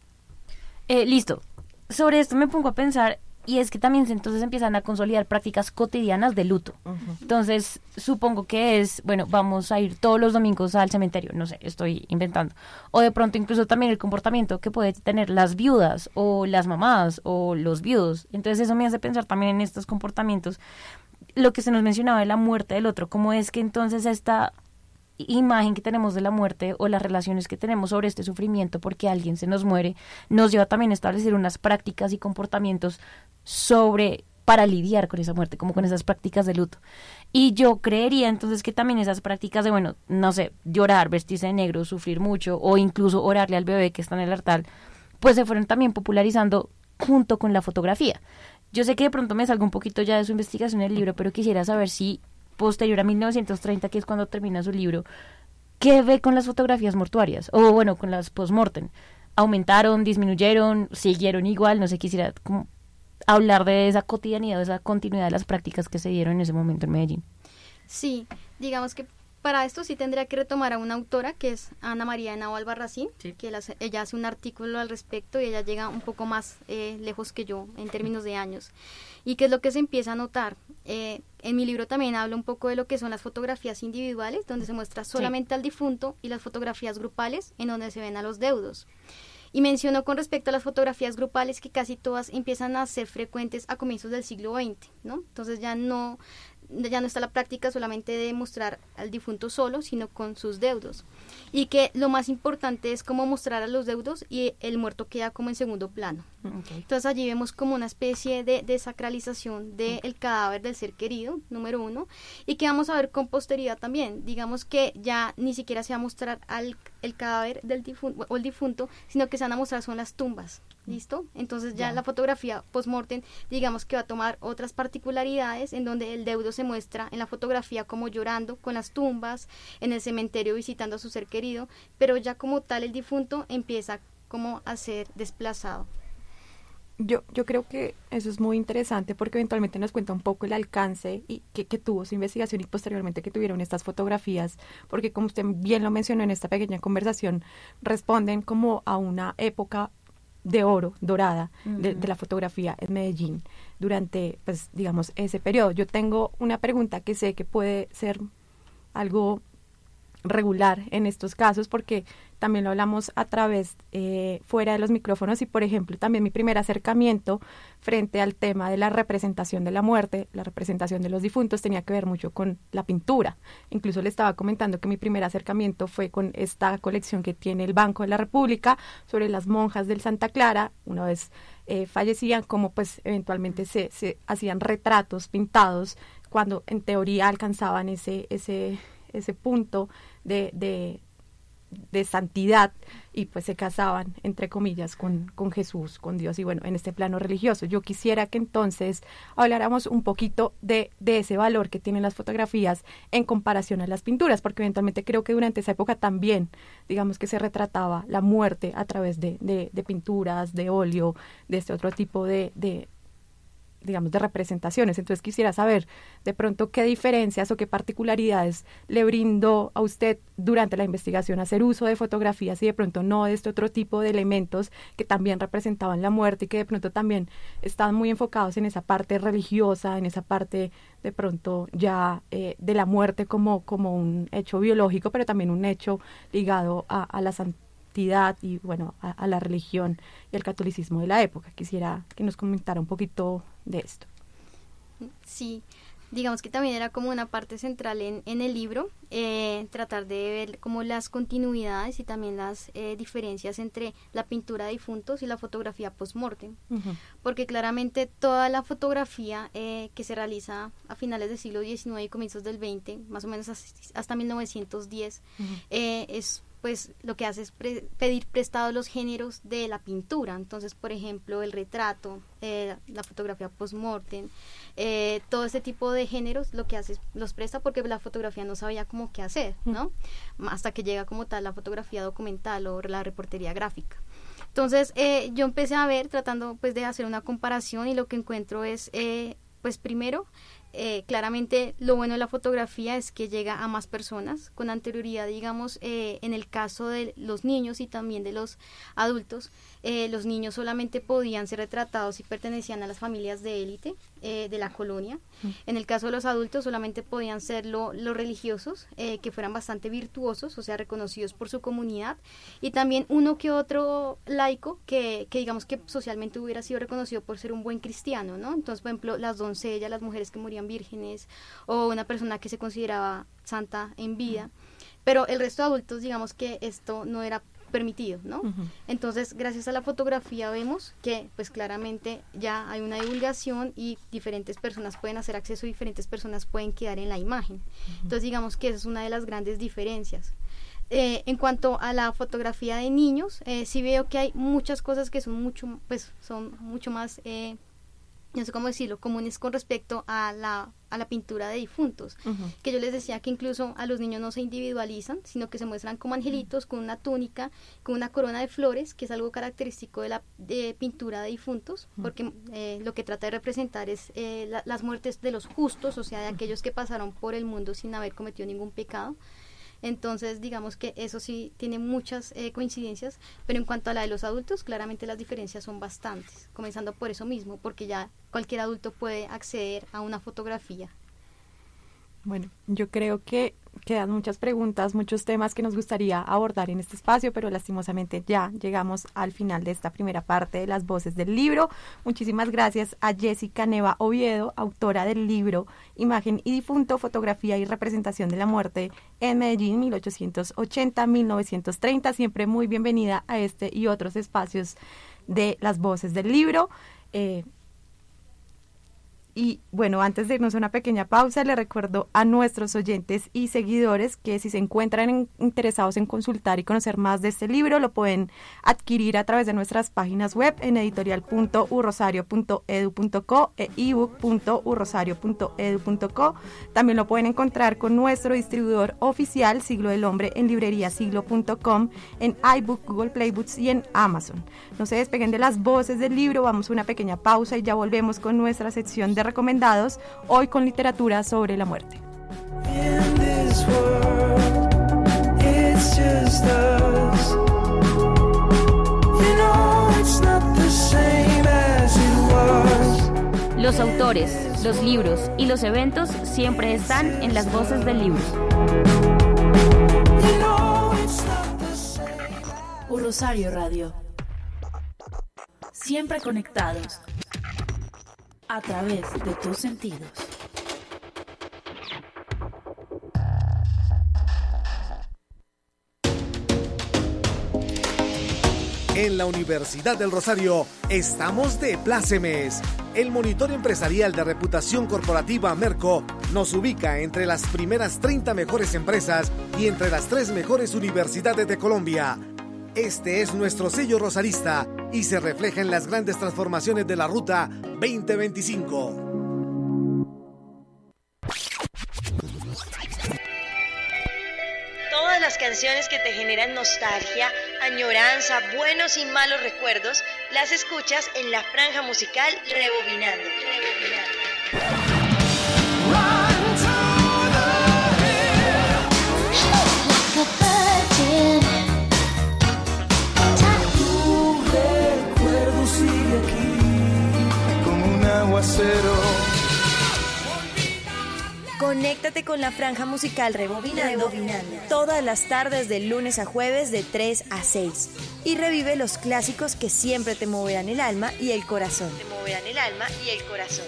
Eh, listo. Sobre esto me pongo a pensar, y es que también entonces empiezan a consolidar prácticas cotidianas de luto. Uh-huh. Entonces, supongo que es, bueno, vamos a ir todos los domingos al cementerio, no sé, estoy inventando. O de pronto incluso también el comportamiento que pueden tener las viudas, o las mamás, o los viudos. Entonces eso me hace pensar también en estos comportamientos. Lo que se nos mencionaba de la muerte del otro, cómo es que entonces esta imagen que tenemos de la muerte o las relaciones que tenemos sobre este sufrimiento porque alguien se nos muere, nos lleva también a establecer unas prácticas y comportamientos sobre, para lidiar con esa muerte, como con esas prácticas de luto. Y yo creería entonces que también esas prácticas de, bueno, no sé, llorar, vestirse de negro, sufrir mucho, o incluso orarle al bebé que está en el altar, pues se fueron también popularizando junto con la fotografía. Yo sé que de pronto me salgo un poquito ya de su investigación en el libro, pero quisiera saber si posterior a mil novecientos treinta, que es cuando termina su libro, ¿qué ve con las fotografías mortuarias? O bueno, con las post-mortem. ¿Aumentaron, disminuyeron, siguieron igual? No sé, quisiera como hablar de esa cotidianidad, de esa continuidad de las prácticas que se dieron en ese momento en Medellín. Sí, digamos que para esto sí tendría que retomar a una autora que es Ana María Henao Albarracín, sí. que ella, ella hace un artículo al respecto y ella llega un poco más eh, lejos que yo en términos de años. ¿Y qué es lo que se empieza a notar? Eh, en mi libro también hablo un poco de lo que son las fotografías individuales, donde se muestra solamente sí. al difunto, y las fotografías grupales, en donde se ven a los deudos. Y menciono con respecto a las fotografías grupales que casi todas empiezan a ser frecuentes a comienzos del siglo veinte, ¿no? Entonces ya no... ya no está la práctica solamente de mostrar al difunto solo, sino con sus deudos. Y que lo más importante es cómo mostrar a los deudos y el muerto queda como en segundo plano. Okay. Entonces allí vemos como una especie de desacralización del okay. cadáver del ser querido, número uno, y que vamos a ver con posteridad también. Digamos que ya ni siquiera se va a mostrar al, el cadáver del difunto, o el difunto, sino que se van a mostrar son las tumbas. ¿Listo? Entonces ya yeah. la fotografía post-mortem, digamos que va a tomar otras particularidades, en donde el deudo se muestra en la fotografía como llorando con las tumbas, en el cementerio visitando a su ser querido, pero ya como tal el difunto empieza como a ser desplazado. Yo, yo creo que eso es muy interesante porque eventualmente nos cuenta un poco el alcance y que, que tuvo su investigación y posteriormente que tuvieron estas fotografías, porque como usted bien lo mencionó en esta pequeña conversación, responden como a una época de oro, dorada, uh-huh. de, de la fotografía en Medellín durante, pues, digamos, ese periodo. Yo tengo una pregunta que sé que puede ser algo regular en estos casos porque también lo hablamos a través eh, fuera de los micrófonos y por ejemplo también mi primer acercamiento frente al tema de la representación de la muerte, la representación de los difuntos tenía que ver mucho con la pintura. Incluso le estaba comentando que mi primer acercamiento fue con esta colección que tiene el Banco de la República sobre las monjas del Santa Clara, una vez eh, fallecían, como pues eventualmente se, se hacían retratos pintados cuando en teoría alcanzaban ese ese ese punto de, de, de santidad y pues se casaban, entre comillas, con, con Jesús, con Dios y bueno, en este plano religioso. Yo quisiera que entonces habláramos un poquito de, de ese valor que tienen las fotografías en comparación a las pinturas, porque eventualmente creo que durante esa época también, digamos que se retrataba la muerte a través de, de, de pinturas, de óleo, de este otro tipo de, de digamos, de representaciones. Entonces quisiera saber de pronto qué diferencias o qué particularidades le brindó a usted durante la investigación hacer uso de fotografías y de pronto no de este otro tipo de elementos que también representaban la muerte y que de pronto también estaban muy enfocados en esa parte religiosa, en esa parte de pronto ya eh, de la muerte como, como un hecho biológico, pero también un hecho ligado a, a la santidad y bueno a, a la religión y al catolicismo de la época. Quisiera que nos comentara un poquito de esto. Sí, digamos que también era como una parte central en, en el libro, eh, tratar de ver como las continuidades y también las eh, diferencias entre la pintura de difuntos y la fotografía post-mortem, uh-huh. porque claramente toda la fotografía eh, que se realiza a finales del siglo diecinueve y comienzos del veinte, más o menos hasta mil novecientos diez, uh-huh. eh, es pues lo que hace es pre- pedir prestado los géneros de la pintura. Entonces, por ejemplo, el retrato, eh, la fotografía post-mortem, eh, todo este tipo de géneros lo que hace es los presta porque la fotografía no sabía cómo qué hacer, ¿no? Mm. Hasta que llega como tal la fotografía documental o la reportería gráfica. Entonces, eh, yo empecé a ver, tratando pues de hacer una comparación y lo que encuentro es, eh, pues primero, Eh, claramente lo bueno de la fotografía es que llega a más personas con anterioridad, digamos, eh, en el caso de los niños y también de los adultos, eh, los niños solamente podían ser retratados si pertenecían a las familias de élite eh, de la colonia. Mm. En el caso de los adultos solamente podían ser lo, los religiosos, eh, que fueran bastante virtuosos, o sea, reconocidos por su comunidad, y también uno que otro laico que, que digamos que socialmente hubiera sido reconocido por ser un buen cristiano, ¿no? Entonces, por ejemplo, las doncellas, las mujeres que morían vírgenes o una persona que se consideraba santa en vida, pero el resto de adultos, digamos que esto no era permitido, ¿no? Uh-huh. Entonces, gracias a la fotografía vemos que pues claramente ya hay una divulgación y diferentes personas pueden hacer acceso y diferentes personas pueden quedar en la imagen. Uh-huh. Entonces, digamos que esa es una de las grandes diferencias. Eh, en cuanto a la fotografía de niños, eh, sí veo que hay muchas cosas que son mucho, pues, son mucho más eh, no sé cómo decirlo, comunes con respecto a la, a la pintura de difuntos, uh-huh. que yo les decía que incluso a los niños no se individualizan, sino que se muestran como angelitos, con una túnica, con una corona de flores, que es algo característico de la de pintura de difuntos, uh-huh. porque eh, lo que trata de representar es eh, la, las muertes de los justos, o sea, de aquellos que pasaron por el mundo sin haber cometido ningún pecado. Entonces, digamos que eso sí tiene muchas eh, coincidencias, pero en cuanto a la de los adultos, claramente las diferencias son bastantes, comenzando por eso mismo, porque ya cualquier adulto puede acceder a una fotografía. Bueno, yo creo que quedan muchas preguntas, muchos temas que nos gustaría abordar en este espacio, pero lastimosamente ya llegamos al final de esta primera parte de las voces del libro. Muchísimas gracias a Jessica Neva Oviedo, autora del libro Imagen y Difunto, Fotografía y Representación de la Muerte en Medellín, mil ochocientos ochenta a mil novecientos treinta. Siempre muy bienvenida a este y otros espacios de las voces del libro. Eh, Y bueno, antes de irnos a una pequeña pausa, le recuerdo a nuestros oyentes y seguidores que si se encuentran en, interesados en consultar y conocer más de este libro, lo pueden adquirir a través de nuestras páginas web en editorial punto u rosario punto edu punto co e ebook punto u rosario punto edu punto co. También lo pueden encontrar con nuestro distribuidor oficial Siglo del Hombre en librería siglo punto com, en iBook, Google Play Books y en Amazon. No se despeguen de las voces del libro, vamos a una pequeña pausa y ya volvemos con nuestra sección de recomendados, hoy con literatura sobre la muerte. Los autores, los libros y los eventos siempre están en las voces del libro. U Rosario Radio. Siempre conectados a través de tus sentidos. En la Universidad del Rosario estamos de plácemes. El monitor empresarial de reputación corporativa Merco nos ubica entre las primeras treinta mejores empresas y entre las tres mejores universidades de Colombia. Este es nuestro sello rosarista y se refleja en las grandes transformaciones de la Ruta veinte veinticinco. Todas las canciones que te generan nostalgia, añoranza, buenos y malos recuerdos, las escuchas en la franja musical Rebobinando. Rebobinando. Conéctate con la franja musical Rebobinando, Rebobinando todas las tardes de lunes a jueves de tres a seis y revive los clásicos que siempre te moverán el alma y el corazón. Te moverán el alma y el corazón.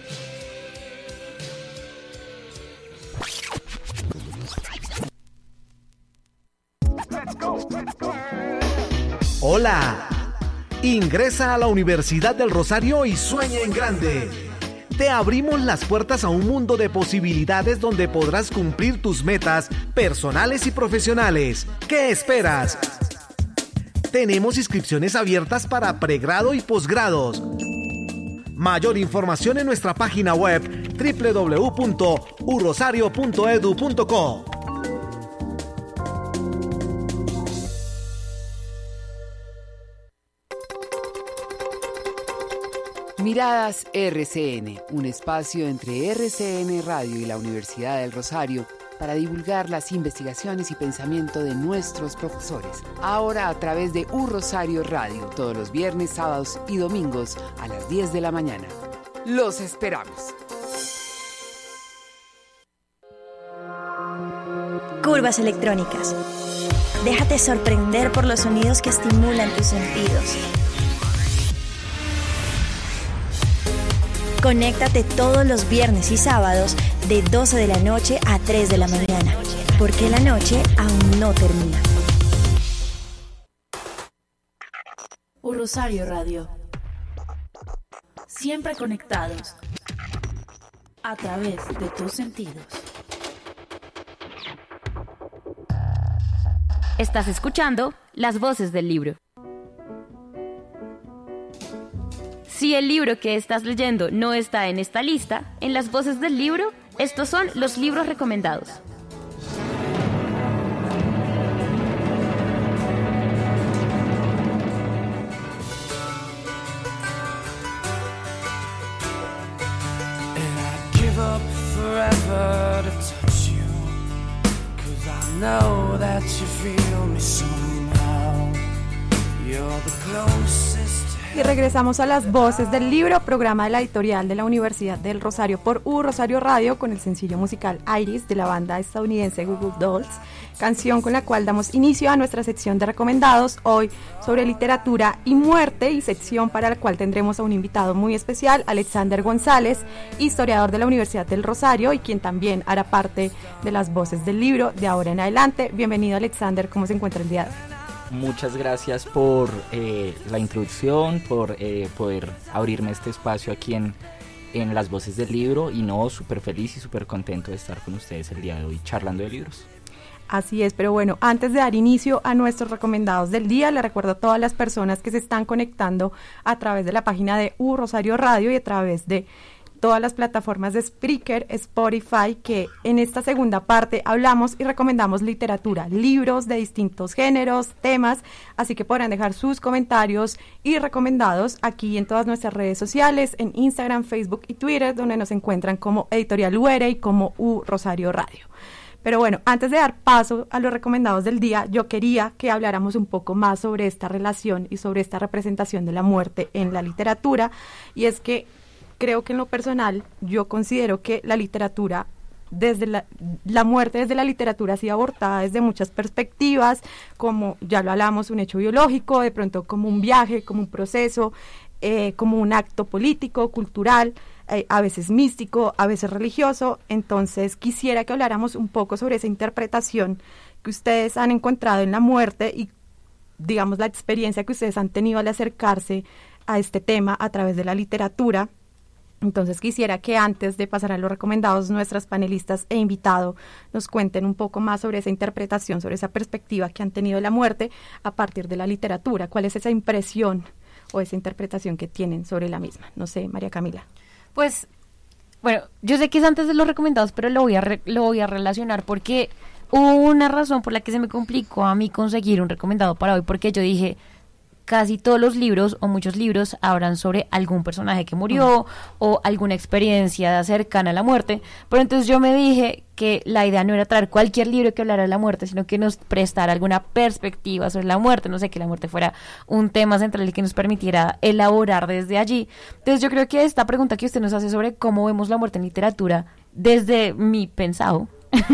Hola, ingresa a la Universidad del Rosario y sueña en grande. Te abrimos las puertas a un mundo de posibilidades donde podrás cumplir tus metas personales y profesionales. ¿Qué esperas? Tenemos inscripciones abiertas para pregrado y posgrados. Mayor información en nuestra página web doble u doble u doble u punto u rosario punto edu punto co. Miradas R C N, un espacio entre R C N Radio y la Universidad del Rosario para divulgar las investigaciones y pensamiento de nuestros profesores. Ahora a través de U Rosario Radio, todos los viernes, sábados y domingos a las diez de la mañana. ¡Los esperamos! Curvas electrónicas. Déjate sorprender por los sonidos que estimulan tus sentidos. Conéctate todos los viernes y sábados de doce de la noche a tres de la mañana, porque la noche aún no termina. U Rosario Radio. Siempre conectados a través de tus sentidos. Estás escuchando las voces del libro. Si el libro que estás leyendo no está en esta lista, en las voces del libro, estos son los libros recomendados. Y regresamos a las voces del libro, programa de la editorial de la Universidad del Rosario por U Rosario Radio, con el sencillo musical Iris de la banda estadounidense Google Dolls, canción con la cual damos inicio a nuestra sección de recomendados, hoy sobre literatura y muerte, y sección para la cual tendremos a un invitado muy especial, Alexander González, historiador de la Universidad del Rosario y quien también hará parte de las voces del libro de ahora en adelante. Bienvenido, Alexander, ¿cómo se encuentra el día de hoy? Muchas gracias por eh, la introducción, por eh, poder abrirme este espacio aquí en, en Las Voces del Libro, y no, súper feliz y súper contento de estar con ustedes el día de hoy charlando de libros. Así es, pero bueno, antes de dar inicio a nuestros recomendados del día, le recuerdo a todas las personas que se están conectando a través de la página de U Rosario Radio y a través de todas las plataformas de Spreaker, Spotify, que en esta segunda parte hablamos y recomendamos literatura, libros de distintos géneros, temas, así que podrán dejar sus comentarios y recomendados aquí en todas nuestras redes sociales, en Instagram, Facebook y Twitter, donde nos encuentran como Editorial U R y como U Rosario Radio. Pero bueno, antes de dar paso a los recomendados del día, yo quería que habláramos un poco más sobre esta relación y sobre esta representación de la muerte en la literatura, y es que creo que en lo personal yo considero que la literatura, desde la, la muerte desde la literatura ha sido abordada desde muchas perspectivas, como ya lo hablamos, un hecho biológico, de pronto como un viaje, como un proceso, eh, como un acto político, cultural, eh, a veces místico, a veces religioso. Entonces quisiera que habláramos un poco sobre esa interpretación que ustedes han encontrado en la muerte y, digamos, la experiencia que ustedes han tenido al acercarse a este tema a través de la literatura. Entonces quisiera que antes de pasar a los recomendados, nuestras panelistas e invitado nos cuenten un poco más sobre esa interpretación, sobre esa perspectiva que han tenido de la muerte a partir de la literatura. ¿Cuál es esa impresión o esa interpretación que tienen sobre la misma? No sé, María Camila. Pues, bueno, yo sé que es antes de los recomendados, pero lo voy a re- lo voy a relacionar porque hubo una razón por la que se me complicó a mí conseguir un recomendado para hoy, porque yo dije, casi todos los libros o muchos libros hablan sobre algún personaje que murió uh-huh. o alguna experiencia cercana a la muerte, pero entonces yo me dije que la idea no era traer cualquier libro que hablara de la muerte, sino que nos prestara alguna perspectiva sobre la muerte, no sé, que la muerte fuera un tema central y que nos permitiera elaborar desde allí. Entonces yo creo que esta pregunta que usted nos hace sobre cómo vemos la muerte en literatura, desde mi pensado,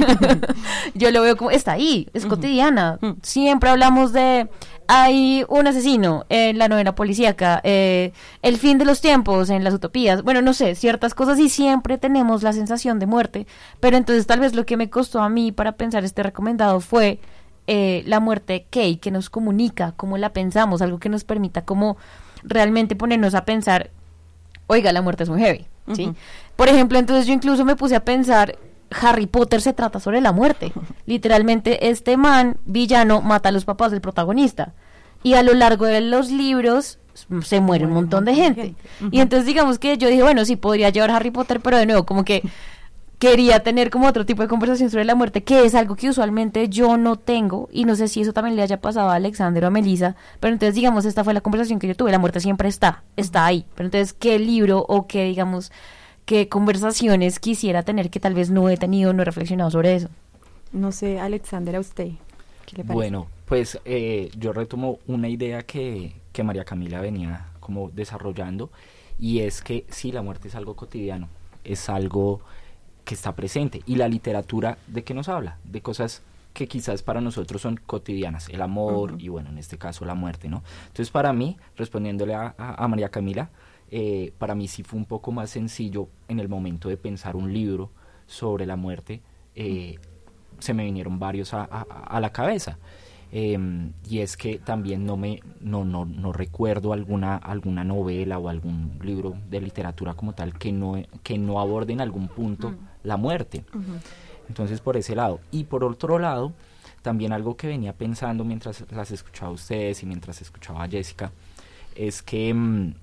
yo lo veo como, está ahí, es uh-huh. cotidiana, uh-huh. siempre hablamos de, hay un asesino en la novela policíaca, eh, el fin de los tiempos en las utopías, bueno, no sé, ciertas cosas, y siempre tenemos la sensación de muerte, pero entonces tal vez lo que me costó a mí para pensar este recomendado fue eh, la muerte que, que nos comunica, cómo la pensamos, algo que nos permita como realmente ponernos a pensar, oiga, la muerte es muy heavy, ¿sí? Uh-huh. Por ejemplo, entonces yo incluso me puse a pensar, Harry Potter se trata sobre la muerte. Literalmente este man, villano, mata a los papás del protagonista. Y a lo largo de los libros se muere un montón de gente. Uh-huh. Y entonces digamos que yo dije, bueno, sí, podría llevar Harry Potter, pero de nuevo, como que quería tener como otro tipo de conversación sobre la muerte, que es algo que usualmente yo no tengo, y no sé si eso también le haya pasado a Alexander o a Melissa, pero entonces digamos, esta fue la conversación que yo tuve, la muerte siempre está, está ahí. Pero entonces, ¿qué libro o qué, digamos, qué conversaciones quisiera tener que tal vez no he tenido, no he reflexionado sobre eso? No sé, Alexander, a usted, ¿qué le parece? Bueno, pues eh, yo retomo una idea que, que María Camila venía como desarrollando, y es que sí, la muerte es algo cotidiano, es algo que está presente, y la literatura, ¿de qué nos habla? De cosas que quizás para nosotros son cotidianas, el amor, uh-huh. y bueno, en este caso la muerte, ¿no? Entonces para mí, respondiéndole a, a, a María Camila, Eh, para mí sí fue un poco más sencillo en el momento de pensar un libro sobre la muerte. Eh, se me vinieron varios a, a, a la cabeza, eh, y es que también no me no no no recuerdo alguna alguna novela o algún libro de literatura como tal que no que no aborde en algún punto uh-huh. la muerte. Uh-huh. Entonces por ese lado, y por otro lado también algo que venía pensando mientras las escuchaba a ustedes y mientras escuchaba a Jessica, es que mmm,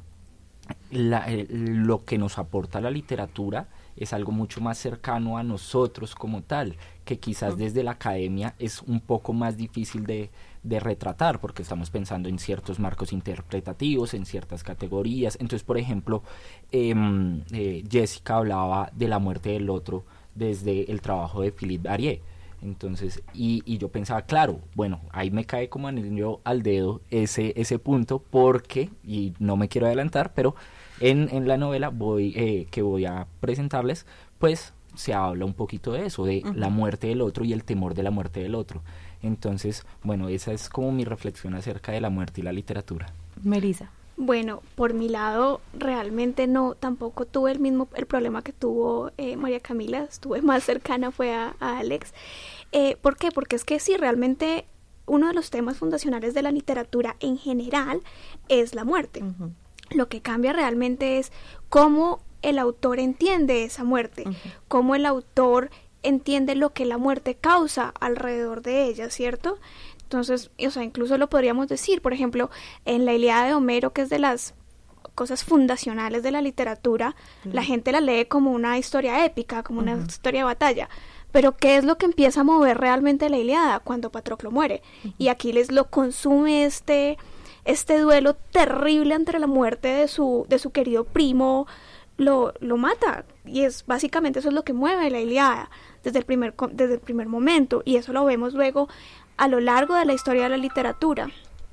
La, eh, lo que nos aporta la literatura es algo mucho más cercano a nosotros como tal, que quizás desde la academia es un poco más difícil de, de retratar, porque estamos pensando en ciertos marcos interpretativos, en ciertas categorías. Entonces, por ejemplo, eh, eh, Jessica hablaba de la muerte del otro desde el trabajo de Philippe Arié. Entonces, y, y yo pensaba, claro, bueno, ahí me cae como anillo al dedo ese ese punto, porque, y no me quiero adelantar, pero en, en la novela voy eh, que voy a presentarles, pues se habla un poquito de eso, de uh-huh. la muerte del otro y el temor de la muerte del otro. Entonces, bueno, esa es como mi reflexión acerca de la muerte y la literatura. Melissa. Bueno, por mi lado, realmente no, tampoco tuve el mismo, el problema que tuvo eh, María Camila, estuve más cercana fue a, a Alex. Eh, ¿Por qué? Porque es que sí, realmente uno de los temas fundacionales de la literatura en general es la muerte. Uh-huh. Lo que cambia realmente es cómo el autor entiende esa muerte, uh-huh. cómo el autor entiende lo que la muerte causa alrededor de ella, ¿cierto? Entonces, o sea, incluso lo podríamos decir, por ejemplo, en la Ilíada de Homero, que es de las cosas fundacionales de la literatura, uh-huh. la gente la lee como una historia épica, como uh-huh. una historia de batalla. Pero ¿qué es lo que empieza a mover realmente la Ilíada? Cuando Patroclo muere. Uh-huh. Y Aquiles lo consume este, este duelo terrible entre la muerte de su, de su querido primo, lo, lo mata. Y es básicamente eso es lo que mueve la Ilíada desde el primer, desde el primer momento. Y eso lo vemos luego a lo largo de la historia de la literatura.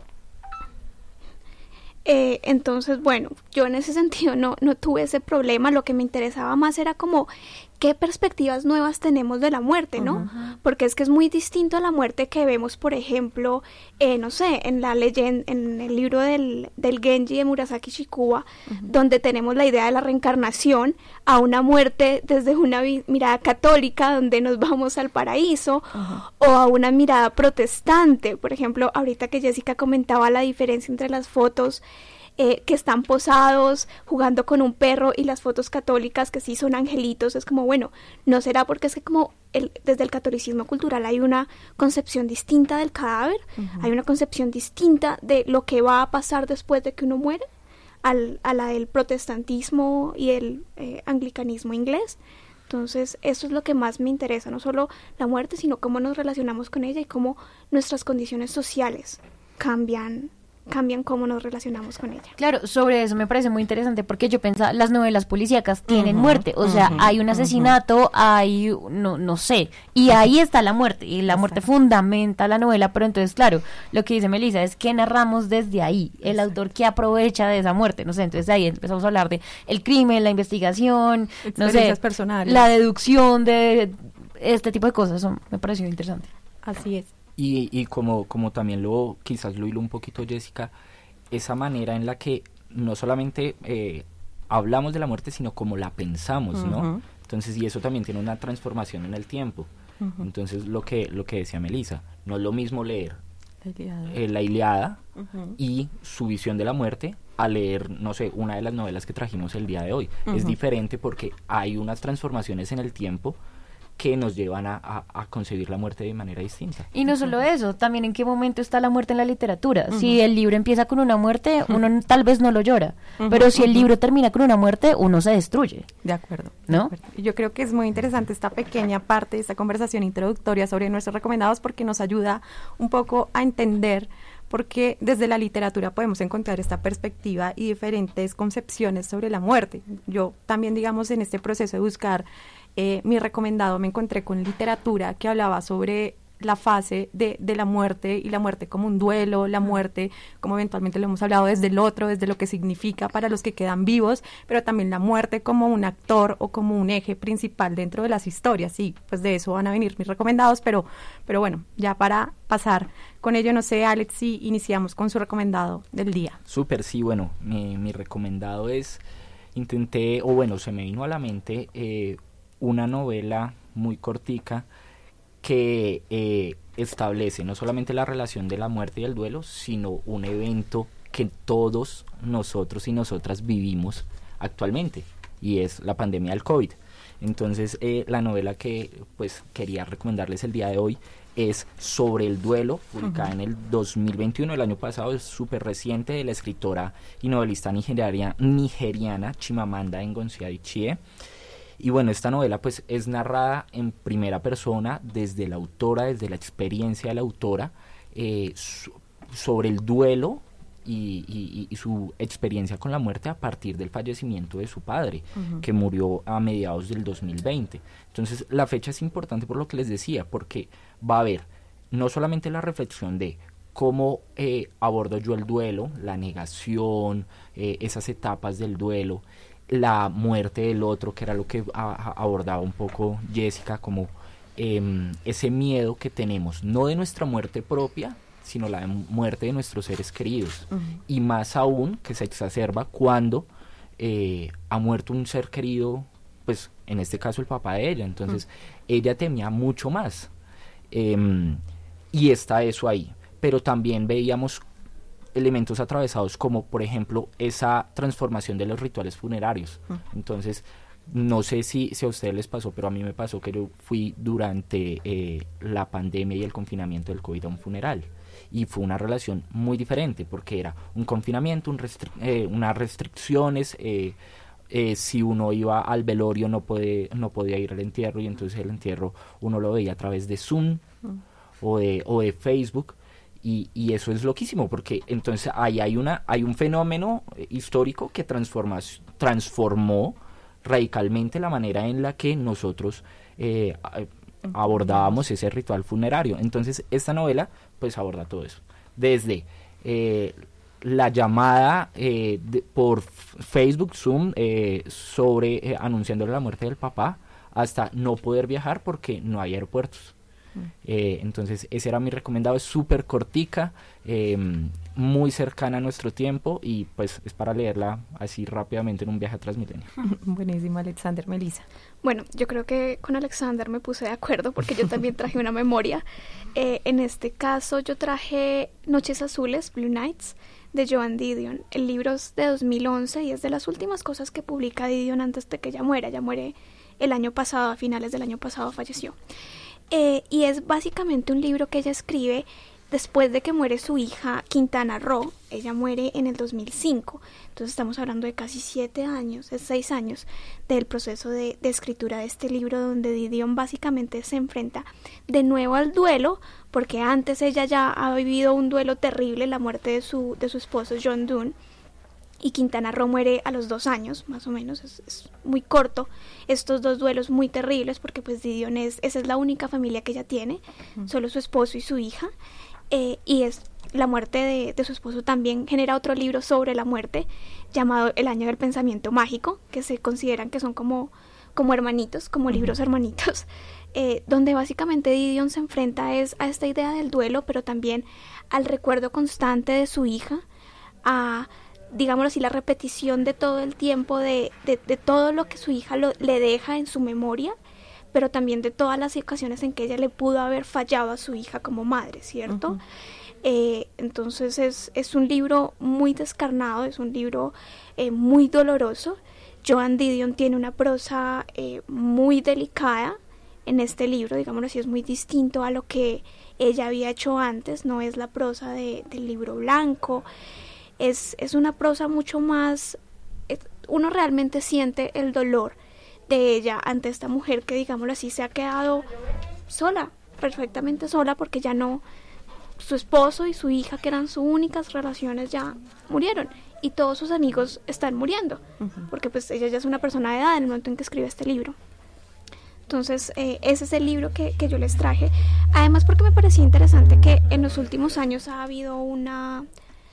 Eh, entonces, bueno, yo en ese sentido no, no tuve ese problema. Lo que me interesaba más era como qué perspectivas nuevas tenemos de la muerte, ¿no? Uh-huh. Porque es que es muy distinto a la muerte que vemos, por ejemplo, eh, no sé, en la leyenda, en el libro del, del Genji de Murasaki Shikibu, uh-huh. donde tenemos la idea de la reencarnación, a una muerte desde una vi- mirada católica, donde nos vamos al paraíso, uh-huh. o a una mirada protestante. Por ejemplo, ahorita que Jessica comentaba la diferencia entre las fotos Eh, que están posados jugando con un perro y las fotos católicas que sí son angelitos, es como, bueno, no será porque es que como el, desde el catolicismo cultural hay una concepción distinta del cadáver, uh-huh. hay una concepción distinta de lo que va a pasar después de que uno muere al, a la del protestantismo y el eh, anglicanismo inglés. Entonces eso es lo que más me interesa, no solo la muerte, sino cómo nos relacionamos con ella y cómo nuestras condiciones sociales cambian cambian cómo nos relacionamos con ella. Claro, sobre eso me parece muy interesante porque yo pensaba, las novelas policíacas tienen uh-huh, muerte, o uh-huh, sea, hay un asesinato, uh-huh. hay, no, no sé, y ahí está la muerte, y la Exacto. muerte fundamenta la novela, pero entonces, claro, lo que dice Melissa es que narramos desde ahí, el Exacto. autor que aprovecha de esa muerte, no sé, entonces ahí empezamos a hablar de el crimen, la investigación, no sé, personales. La deducción de este tipo de cosas, eso me pareció interesante. Así es. Y, y como, como también lo, quizás lo hiló un poquito Jessica, esa manera en la que no solamente eh, hablamos de la muerte, sino como la pensamos, uh-huh. ¿no? Entonces, y eso también tiene una transformación en el tiempo. Uh-huh. Entonces, lo que, lo que decía Melissa, no es lo mismo leer la Ilíada, eh, la Ilíada uh-huh. y su visión de la muerte a leer, no sé, una de las novelas que trajimos el día de hoy. Uh-huh. Es diferente porque hay unas transformaciones en el tiempo que nos llevan a, a, a concebir la muerte de manera distinta. Y no solo eso, también en qué momento está la muerte en la literatura. Uh-huh. Si el libro empieza con una muerte, uno uh-huh. tal vez no lo llora, uh-huh. pero si el uh-huh. libro termina con una muerte, uno se destruye. De acuerdo. ¿No? De acuerdo. Yo creo que es muy interesante esta pequeña parte de esta conversación introductoria sobre nuestros recomendados porque nos ayuda un poco a entender porque desde la literatura podemos encontrar esta perspectiva y diferentes concepciones sobre la muerte. Yo también, digamos, en este proceso de buscar Eh, mi recomendado me encontré con literatura que hablaba sobre la fase de, de la muerte y la muerte como un duelo, la muerte como eventualmente lo hemos hablado desde el otro, desde lo que significa para los que quedan vivos, pero también la muerte como un actor o como un eje principal dentro de las historias. Y pues de eso van a venir mis recomendados, pero, pero bueno, ya para pasar con ello, no sé, Alex, si iniciamos con su recomendado del día. Súper, sí, bueno, mi, mi recomendado es, intenté, o bueno, se me vino a la mente eh, una novela muy cortica que eh, establece no solamente la relación de la muerte y el duelo, sino un evento que todos nosotros y nosotras vivimos actualmente, y es la pandemia del COVID. Entonces, eh, la novela que pues quería recomendarles el día de hoy es Sobre el duelo, publicada uh-huh. en el dos mil veintiuno, el año pasado, es súper reciente, de la escritora y novelista nigeriana, nigeriana Chimamanda Ngozi Adichie. Y bueno, esta novela pues es narrada en primera persona desde la autora, desde la experiencia de la autora, eh, so, sobre el duelo y, y, y su experiencia con la muerte a partir del fallecimiento de su padre, uh-huh. que murió a mediados del dos mil veinte. Entonces la fecha es importante por lo que les decía, porque va a haber no solamente la reflexión de cómo eh, abordo yo el duelo, la negación, eh, esas etapas del duelo, la muerte del otro, que era lo que a, a abordaba un poco Jessica, como eh, ese miedo que tenemos, no de nuestra muerte propia, sino la de muerte de nuestros seres queridos, uh-huh. y más aún que se exacerba cuando eh, ha muerto un ser querido, pues en este caso el papá de ella. Entonces uh-huh. ella temía mucho más, eh, y está eso ahí, pero también veíamos elementos atravesados como por ejemplo esa transformación de los rituales funerarios. Uh-huh. Entonces no sé si, si a ustedes les pasó, pero a mí me pasó que yo fui durante eh, la pandemia y el confinamiento del COVID a un funeral y fue una relación muy diferente porque era un confinamiento, un restri- eh, unas restricciones, eh, eh, si uno iba al velorio no, puede, no podía ir al entierro y entonces el entierro uno lo veía a través de Zoom uh-huh. o, de, o de Facebook. Y, y eso es loquísimo porque entonces ahí hay una hay un fenómeno histórico que transforma, transformó radicalmente la manera en la que nosotros eh, abordábamos ese ritual funerario. Entonces esta novela pues aborda todo eso, desde eh, la llamada eh, de, por Facebook, Zoom, eh, sobre eh, anunciándole la muerte del papá, hasta no poder viajar porque no hay aeropuertos. Eh, entonces ese era mi recomendado, es súper cortica, eh, muy cercana a nuestro tiempo y pues es para leerla así rápidamente en un viaje a Transmilenio. Buenísimo, Alexander. Melissa. Bueno, yo creo que con Alexander me puse de acuerdo porque yo también traje una memoria. Eh, en este caso yo traje Noches Azules, Blue Nights, de Joan Didion. El libro es de dos mil once y es de las últimas cosas que publica Didion antes de que ella muera. Ella muere el año pasado, a finales del año pasado falleció. Eh, y es básicamente un libro que ella escribe después de que muere su hija Quintana Roo. Ella muere en el dos mil cinco, entonces estamos hablando de casi siete años, es seis años del proceso de, de escritura de este libro, donde Didion básicamente se enfrenta de nuevo al duelo, porque antes ella ya ha vivido un duelo terrible, la muerte de su, de su esposo John Donne, y Quintana Roo muere a los dos años, más o menos, es, es muy corto, estos dos duelos muy terribles, porque pues Didion es, esa es la única familia que ella tiene, uh-huh. solo su esposo y su hija, eh, y es la muerte de, de su esposo también genera otro libro sobre la muerte, llamado El Año del Pensamiento Mágico, que se consideran que son como, como hermanitos, como uh-huh. libros hermanitos, eh, donde básicamente Didion se enfrenta es a esta idea del duelo, pero también al recuerdo constante de su hija, a digámoslo así, la repetición de todo el tiempo, de, de, de todo lo que su hija lo, le deja en su memoria, pero también de todas las ocasiones en que ella le pudo haber fallado a su hija como madre, ¿cierto? Uh-huh. Eh, entonces es, es un libro muy descarnado, es un libro eh, muy doloroso. Joan Didion tiene una prosa eh, muy delicada en este libro, digámoslo así, es muy distinto a lo que ella había hecho antes, no es la prosa de, del libro blanco. Es, es una prosa mucho más, es, uno realmente siente el dolor de ella ante esta mujer que, digámoslo así, se ha quedado sola, perfectamente sola, porque ya no, su esposo y su hija, que eran sus únicas relaciones, ya murieron y todos sus amigos están muriendo, uh-huh. porque pues ella ya es una persona de edad en el momento en que escribe este libro. Entonces eh, ese es el libro que, que yo les traje, además porque me parecía interesante que en los últimos años ha habido una...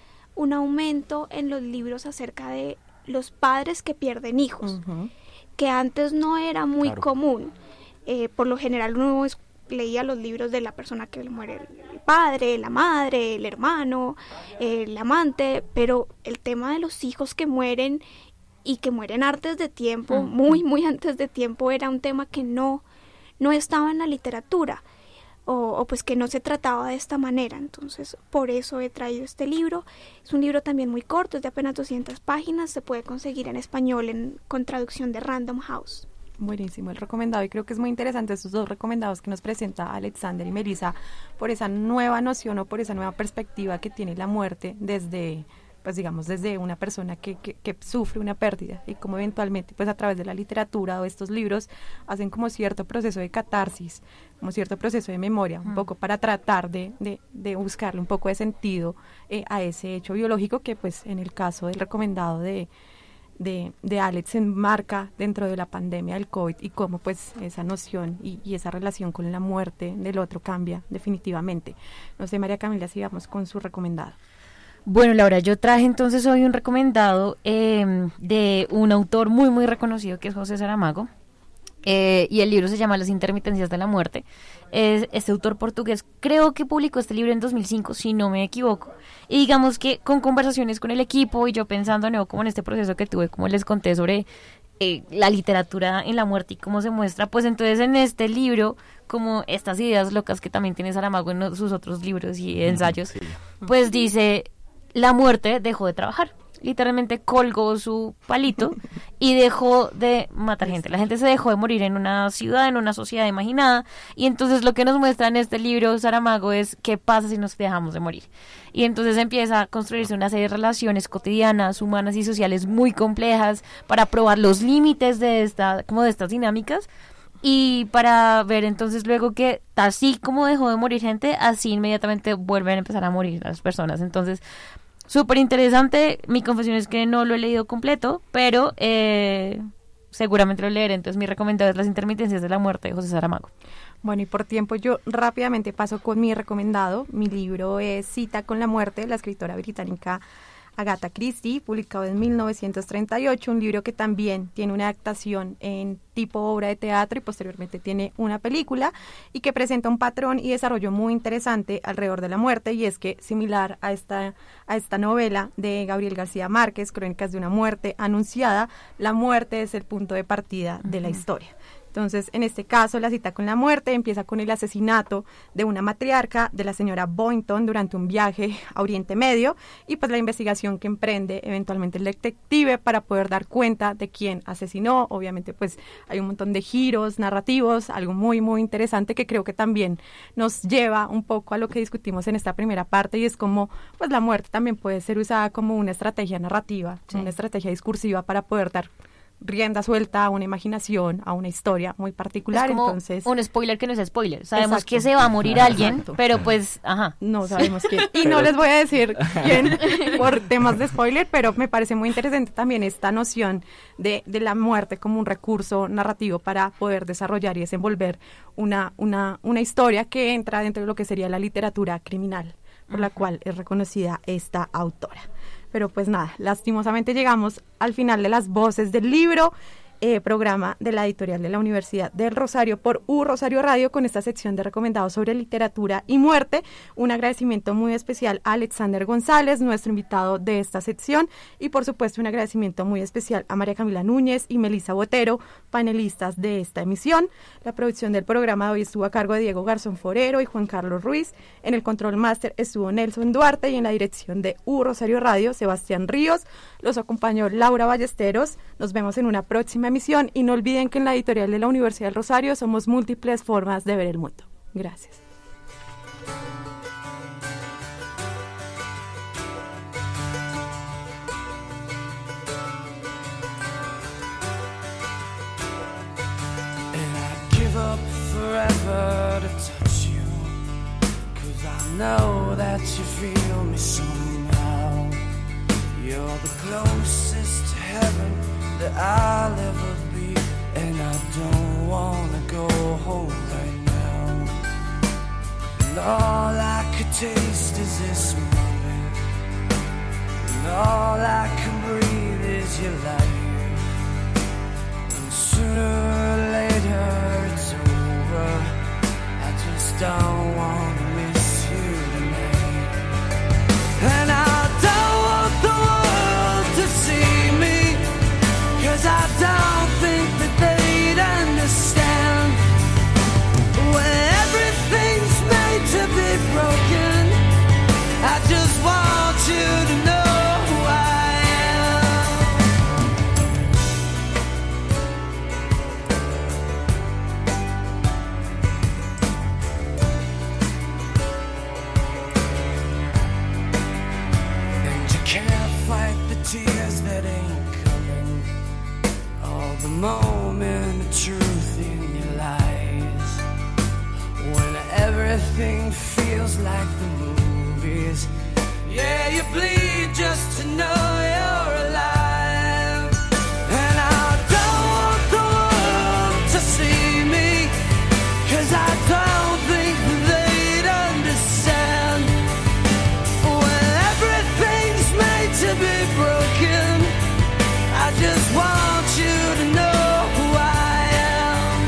un aumento en los libros acerca de los padres que pierden hijos, uh-huh. que antes no era muy claro. común. Eh, por lo general uno es, leía los libros de la persona que le muere, el padre, la madre, el hermano, el amante, pero el tema de los hijos que mueren y que mueren antes de tiempo, uh-huh. muy, muy antes de tiempo, era un tema que no, no estaba en la literatura. O, o pues que no se trataba de esta manera. Entonces por eso he traído este libro. Es un libro también muy corto, es de apenas doscientas páginas, se puede conseguir en español en, con traducción de Random House. Buenísimo el recomendado, y creo que es muy interesante estos dos recomendados que nos presenta Alexander y Melissa, por esa nueva noción o por esa nueva perspectiva que tiene la muerte desde, pues digamos, desde una persona que, que, que sufre una pérdida, y como eventualmente pues a través de la literatura o estos libros hacen como cierto proceso de catarsis, como cierto proceso de memoria, un uh-huh. poco para tratar de, de, de buscarle un poco de sentido eh, a ese hecho biológico que pues en el caso del recomendado de, de, de Alex se enmarca dentro de la pandemia del COVID, y cómo pues esa noción y, y esa relación con la muerte del otro cambia definitivamente. No sé, María Camila, si vamos con su recomendado. Bueno, Laura, yo traje entonces hoy un recomendado eh, de un autor muy muy reconocido que es José Saramago, eh, y el libro se llama Las intermitencias de la muerte. Es, este autor portugués creo que publicó este libro en dos mil cinco, si no me equivoco, y digamos que con conversaciones con el equipo y yo pensando nuevo como en este proceso que tuve, como les conté sobre eh, la literatura en la muerte y cómo se muestra, pues entonces en este libro, como estas ideas locas que también tiene Saramago en sus otros libros y ensayos, sí. pues dice... la muerte dejó de trabajar. Literalmente colgó su palito y dejó de matar gente. La gente se dejó de morir en una ciudad, en una sociedad imaginada. Y entonces lo que nos muestra en este libro Saramago es qué pasa si nos dejamos de morir. Y entonces empieza a construirse una serie de relaciones cotidianas, humanas y sociales muy complejas para probar los límites de esta, como de estas dinámicas. Y para ver entonces luego que así como dejó de morir gente, así inmediatamente vuelven a empezar a morir las personas. Entonces, súper interesante. Mi confesión es que no lo he leído completo, pero eh, seguramente lo leeré. Entonces mi recomendado es Las intermitencias de la muerte de José Saramago. Bueno, y por tiempo yo rápidamente paso con mi recomendado. Mi libro es Cita con la muerte, de la escritora británica Agatha Christie, publicado en mil novecientos treinta y ocho, un libro que también tiene una adaptación en tipo obra de teatro y posteriormente tiene una película, y que presenta un patrón y desarrollo muy interesante alrededor de la muerte, y es que similar a esta, a esta novela de Gabriel García Márquez, Crónicas de una muerte anunciada, la muerte es el punto de partida de uh-huh. la historia. Entonces, en este caso, La cita con la muerte empieza con el asesinato de una matriarca, de la señora Boynton, durante un viaje a Oriente Medio, y pues la investigación que emprende eventualmente el detective para poder dar cuenta de quién asesinó. Obviamente, pues hay un montón de giros narrativos, algo muy, muy interesante que creo que también nos lleva un poco a lo que discutimos en esta primera parte, y es como, pues la muerte también puede ser usada como una estrategia narrativa, sí. una estrategia discursiva para poder dar rienda suelta a una imaginación, a una historia muy particular. Es como entonces un spoiler que no es spoiler. Sabemos exacto. que se va a morir alguien, Exacto. pero pues, ajá. No sabemos quién. Y no les voy a decir quién por temas de spoiler, pero me parece muy interesante también esta noción de, de la muerte como un recurso narrativo para poder desarrollar y desenvolver una, una, una historia que entra dentro de lo que sería la literatura criminal, por la cual es reconocida esta autora. Pero pues nada, lastimosamente llegamos al final de las voces del libro, eh, programa de la editorial de la Universidad del Rosario por U Rosario Radio, con esta sección de recomendados sobre literatura y muerte. Un agradecimiento muy especial a Alexander González, nuestro invitado de esta sección, y por supuesto un agradecimiento muy especial a María Camila Núñez y Melissa Botero, panelistas de esta emisión. La producción del programa de hoy estuvo a cargo de Diego Garzón Forero y Juan Carlos Ruiz. En el control máster estuvo Nelson Duarte, y en la dirección de U Rosario Radio, Sebastián Ríos. Los acompañó Laura Ballesteros. Nos vemos en una próxima emisión, y no olviden que en la editorial de la Universidad del Rosario somos múltiples formas de ver el mundo. Gracias. Forever to touch you, 'cause I know that you feel me somehow. You're the closest to heaven that I'll ever be, and I don't wanna go home right now. And all I could taste is this moment, and all I can breathe is your life. And sooner or later it's over, I just don't wanna miss you tonight. And I don't want the world to see me, 'cause I don't think that they'd understand. When everything's made to be broken, I just want you to know who I tears that ain't coming, all the moment of truth in your lies. When everything feels like the movies, yeah, you bleed just to know you're alive. And I don't want the world to see me, 'cause I don't think they'd understand. When everything's made to be broken, I just want you to know who I am.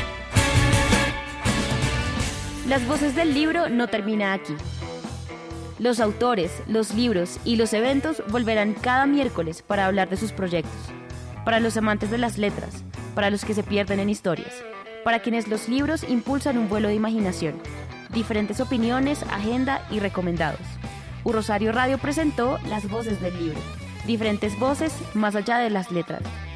Las voces del libro no termina aquí. Los autores, los libros y los eventos volverán cada miércoles para hablar de sus proyectos. Para los amantes de las letras, para los que se pierden en historias, para quienes los libros impulsan un vuelo de imaginación. Diferentes opiniones, agenda y recomendados. U Rosario Radio presentó Las Voces del Libro. Diferentes voces más allá de las letras.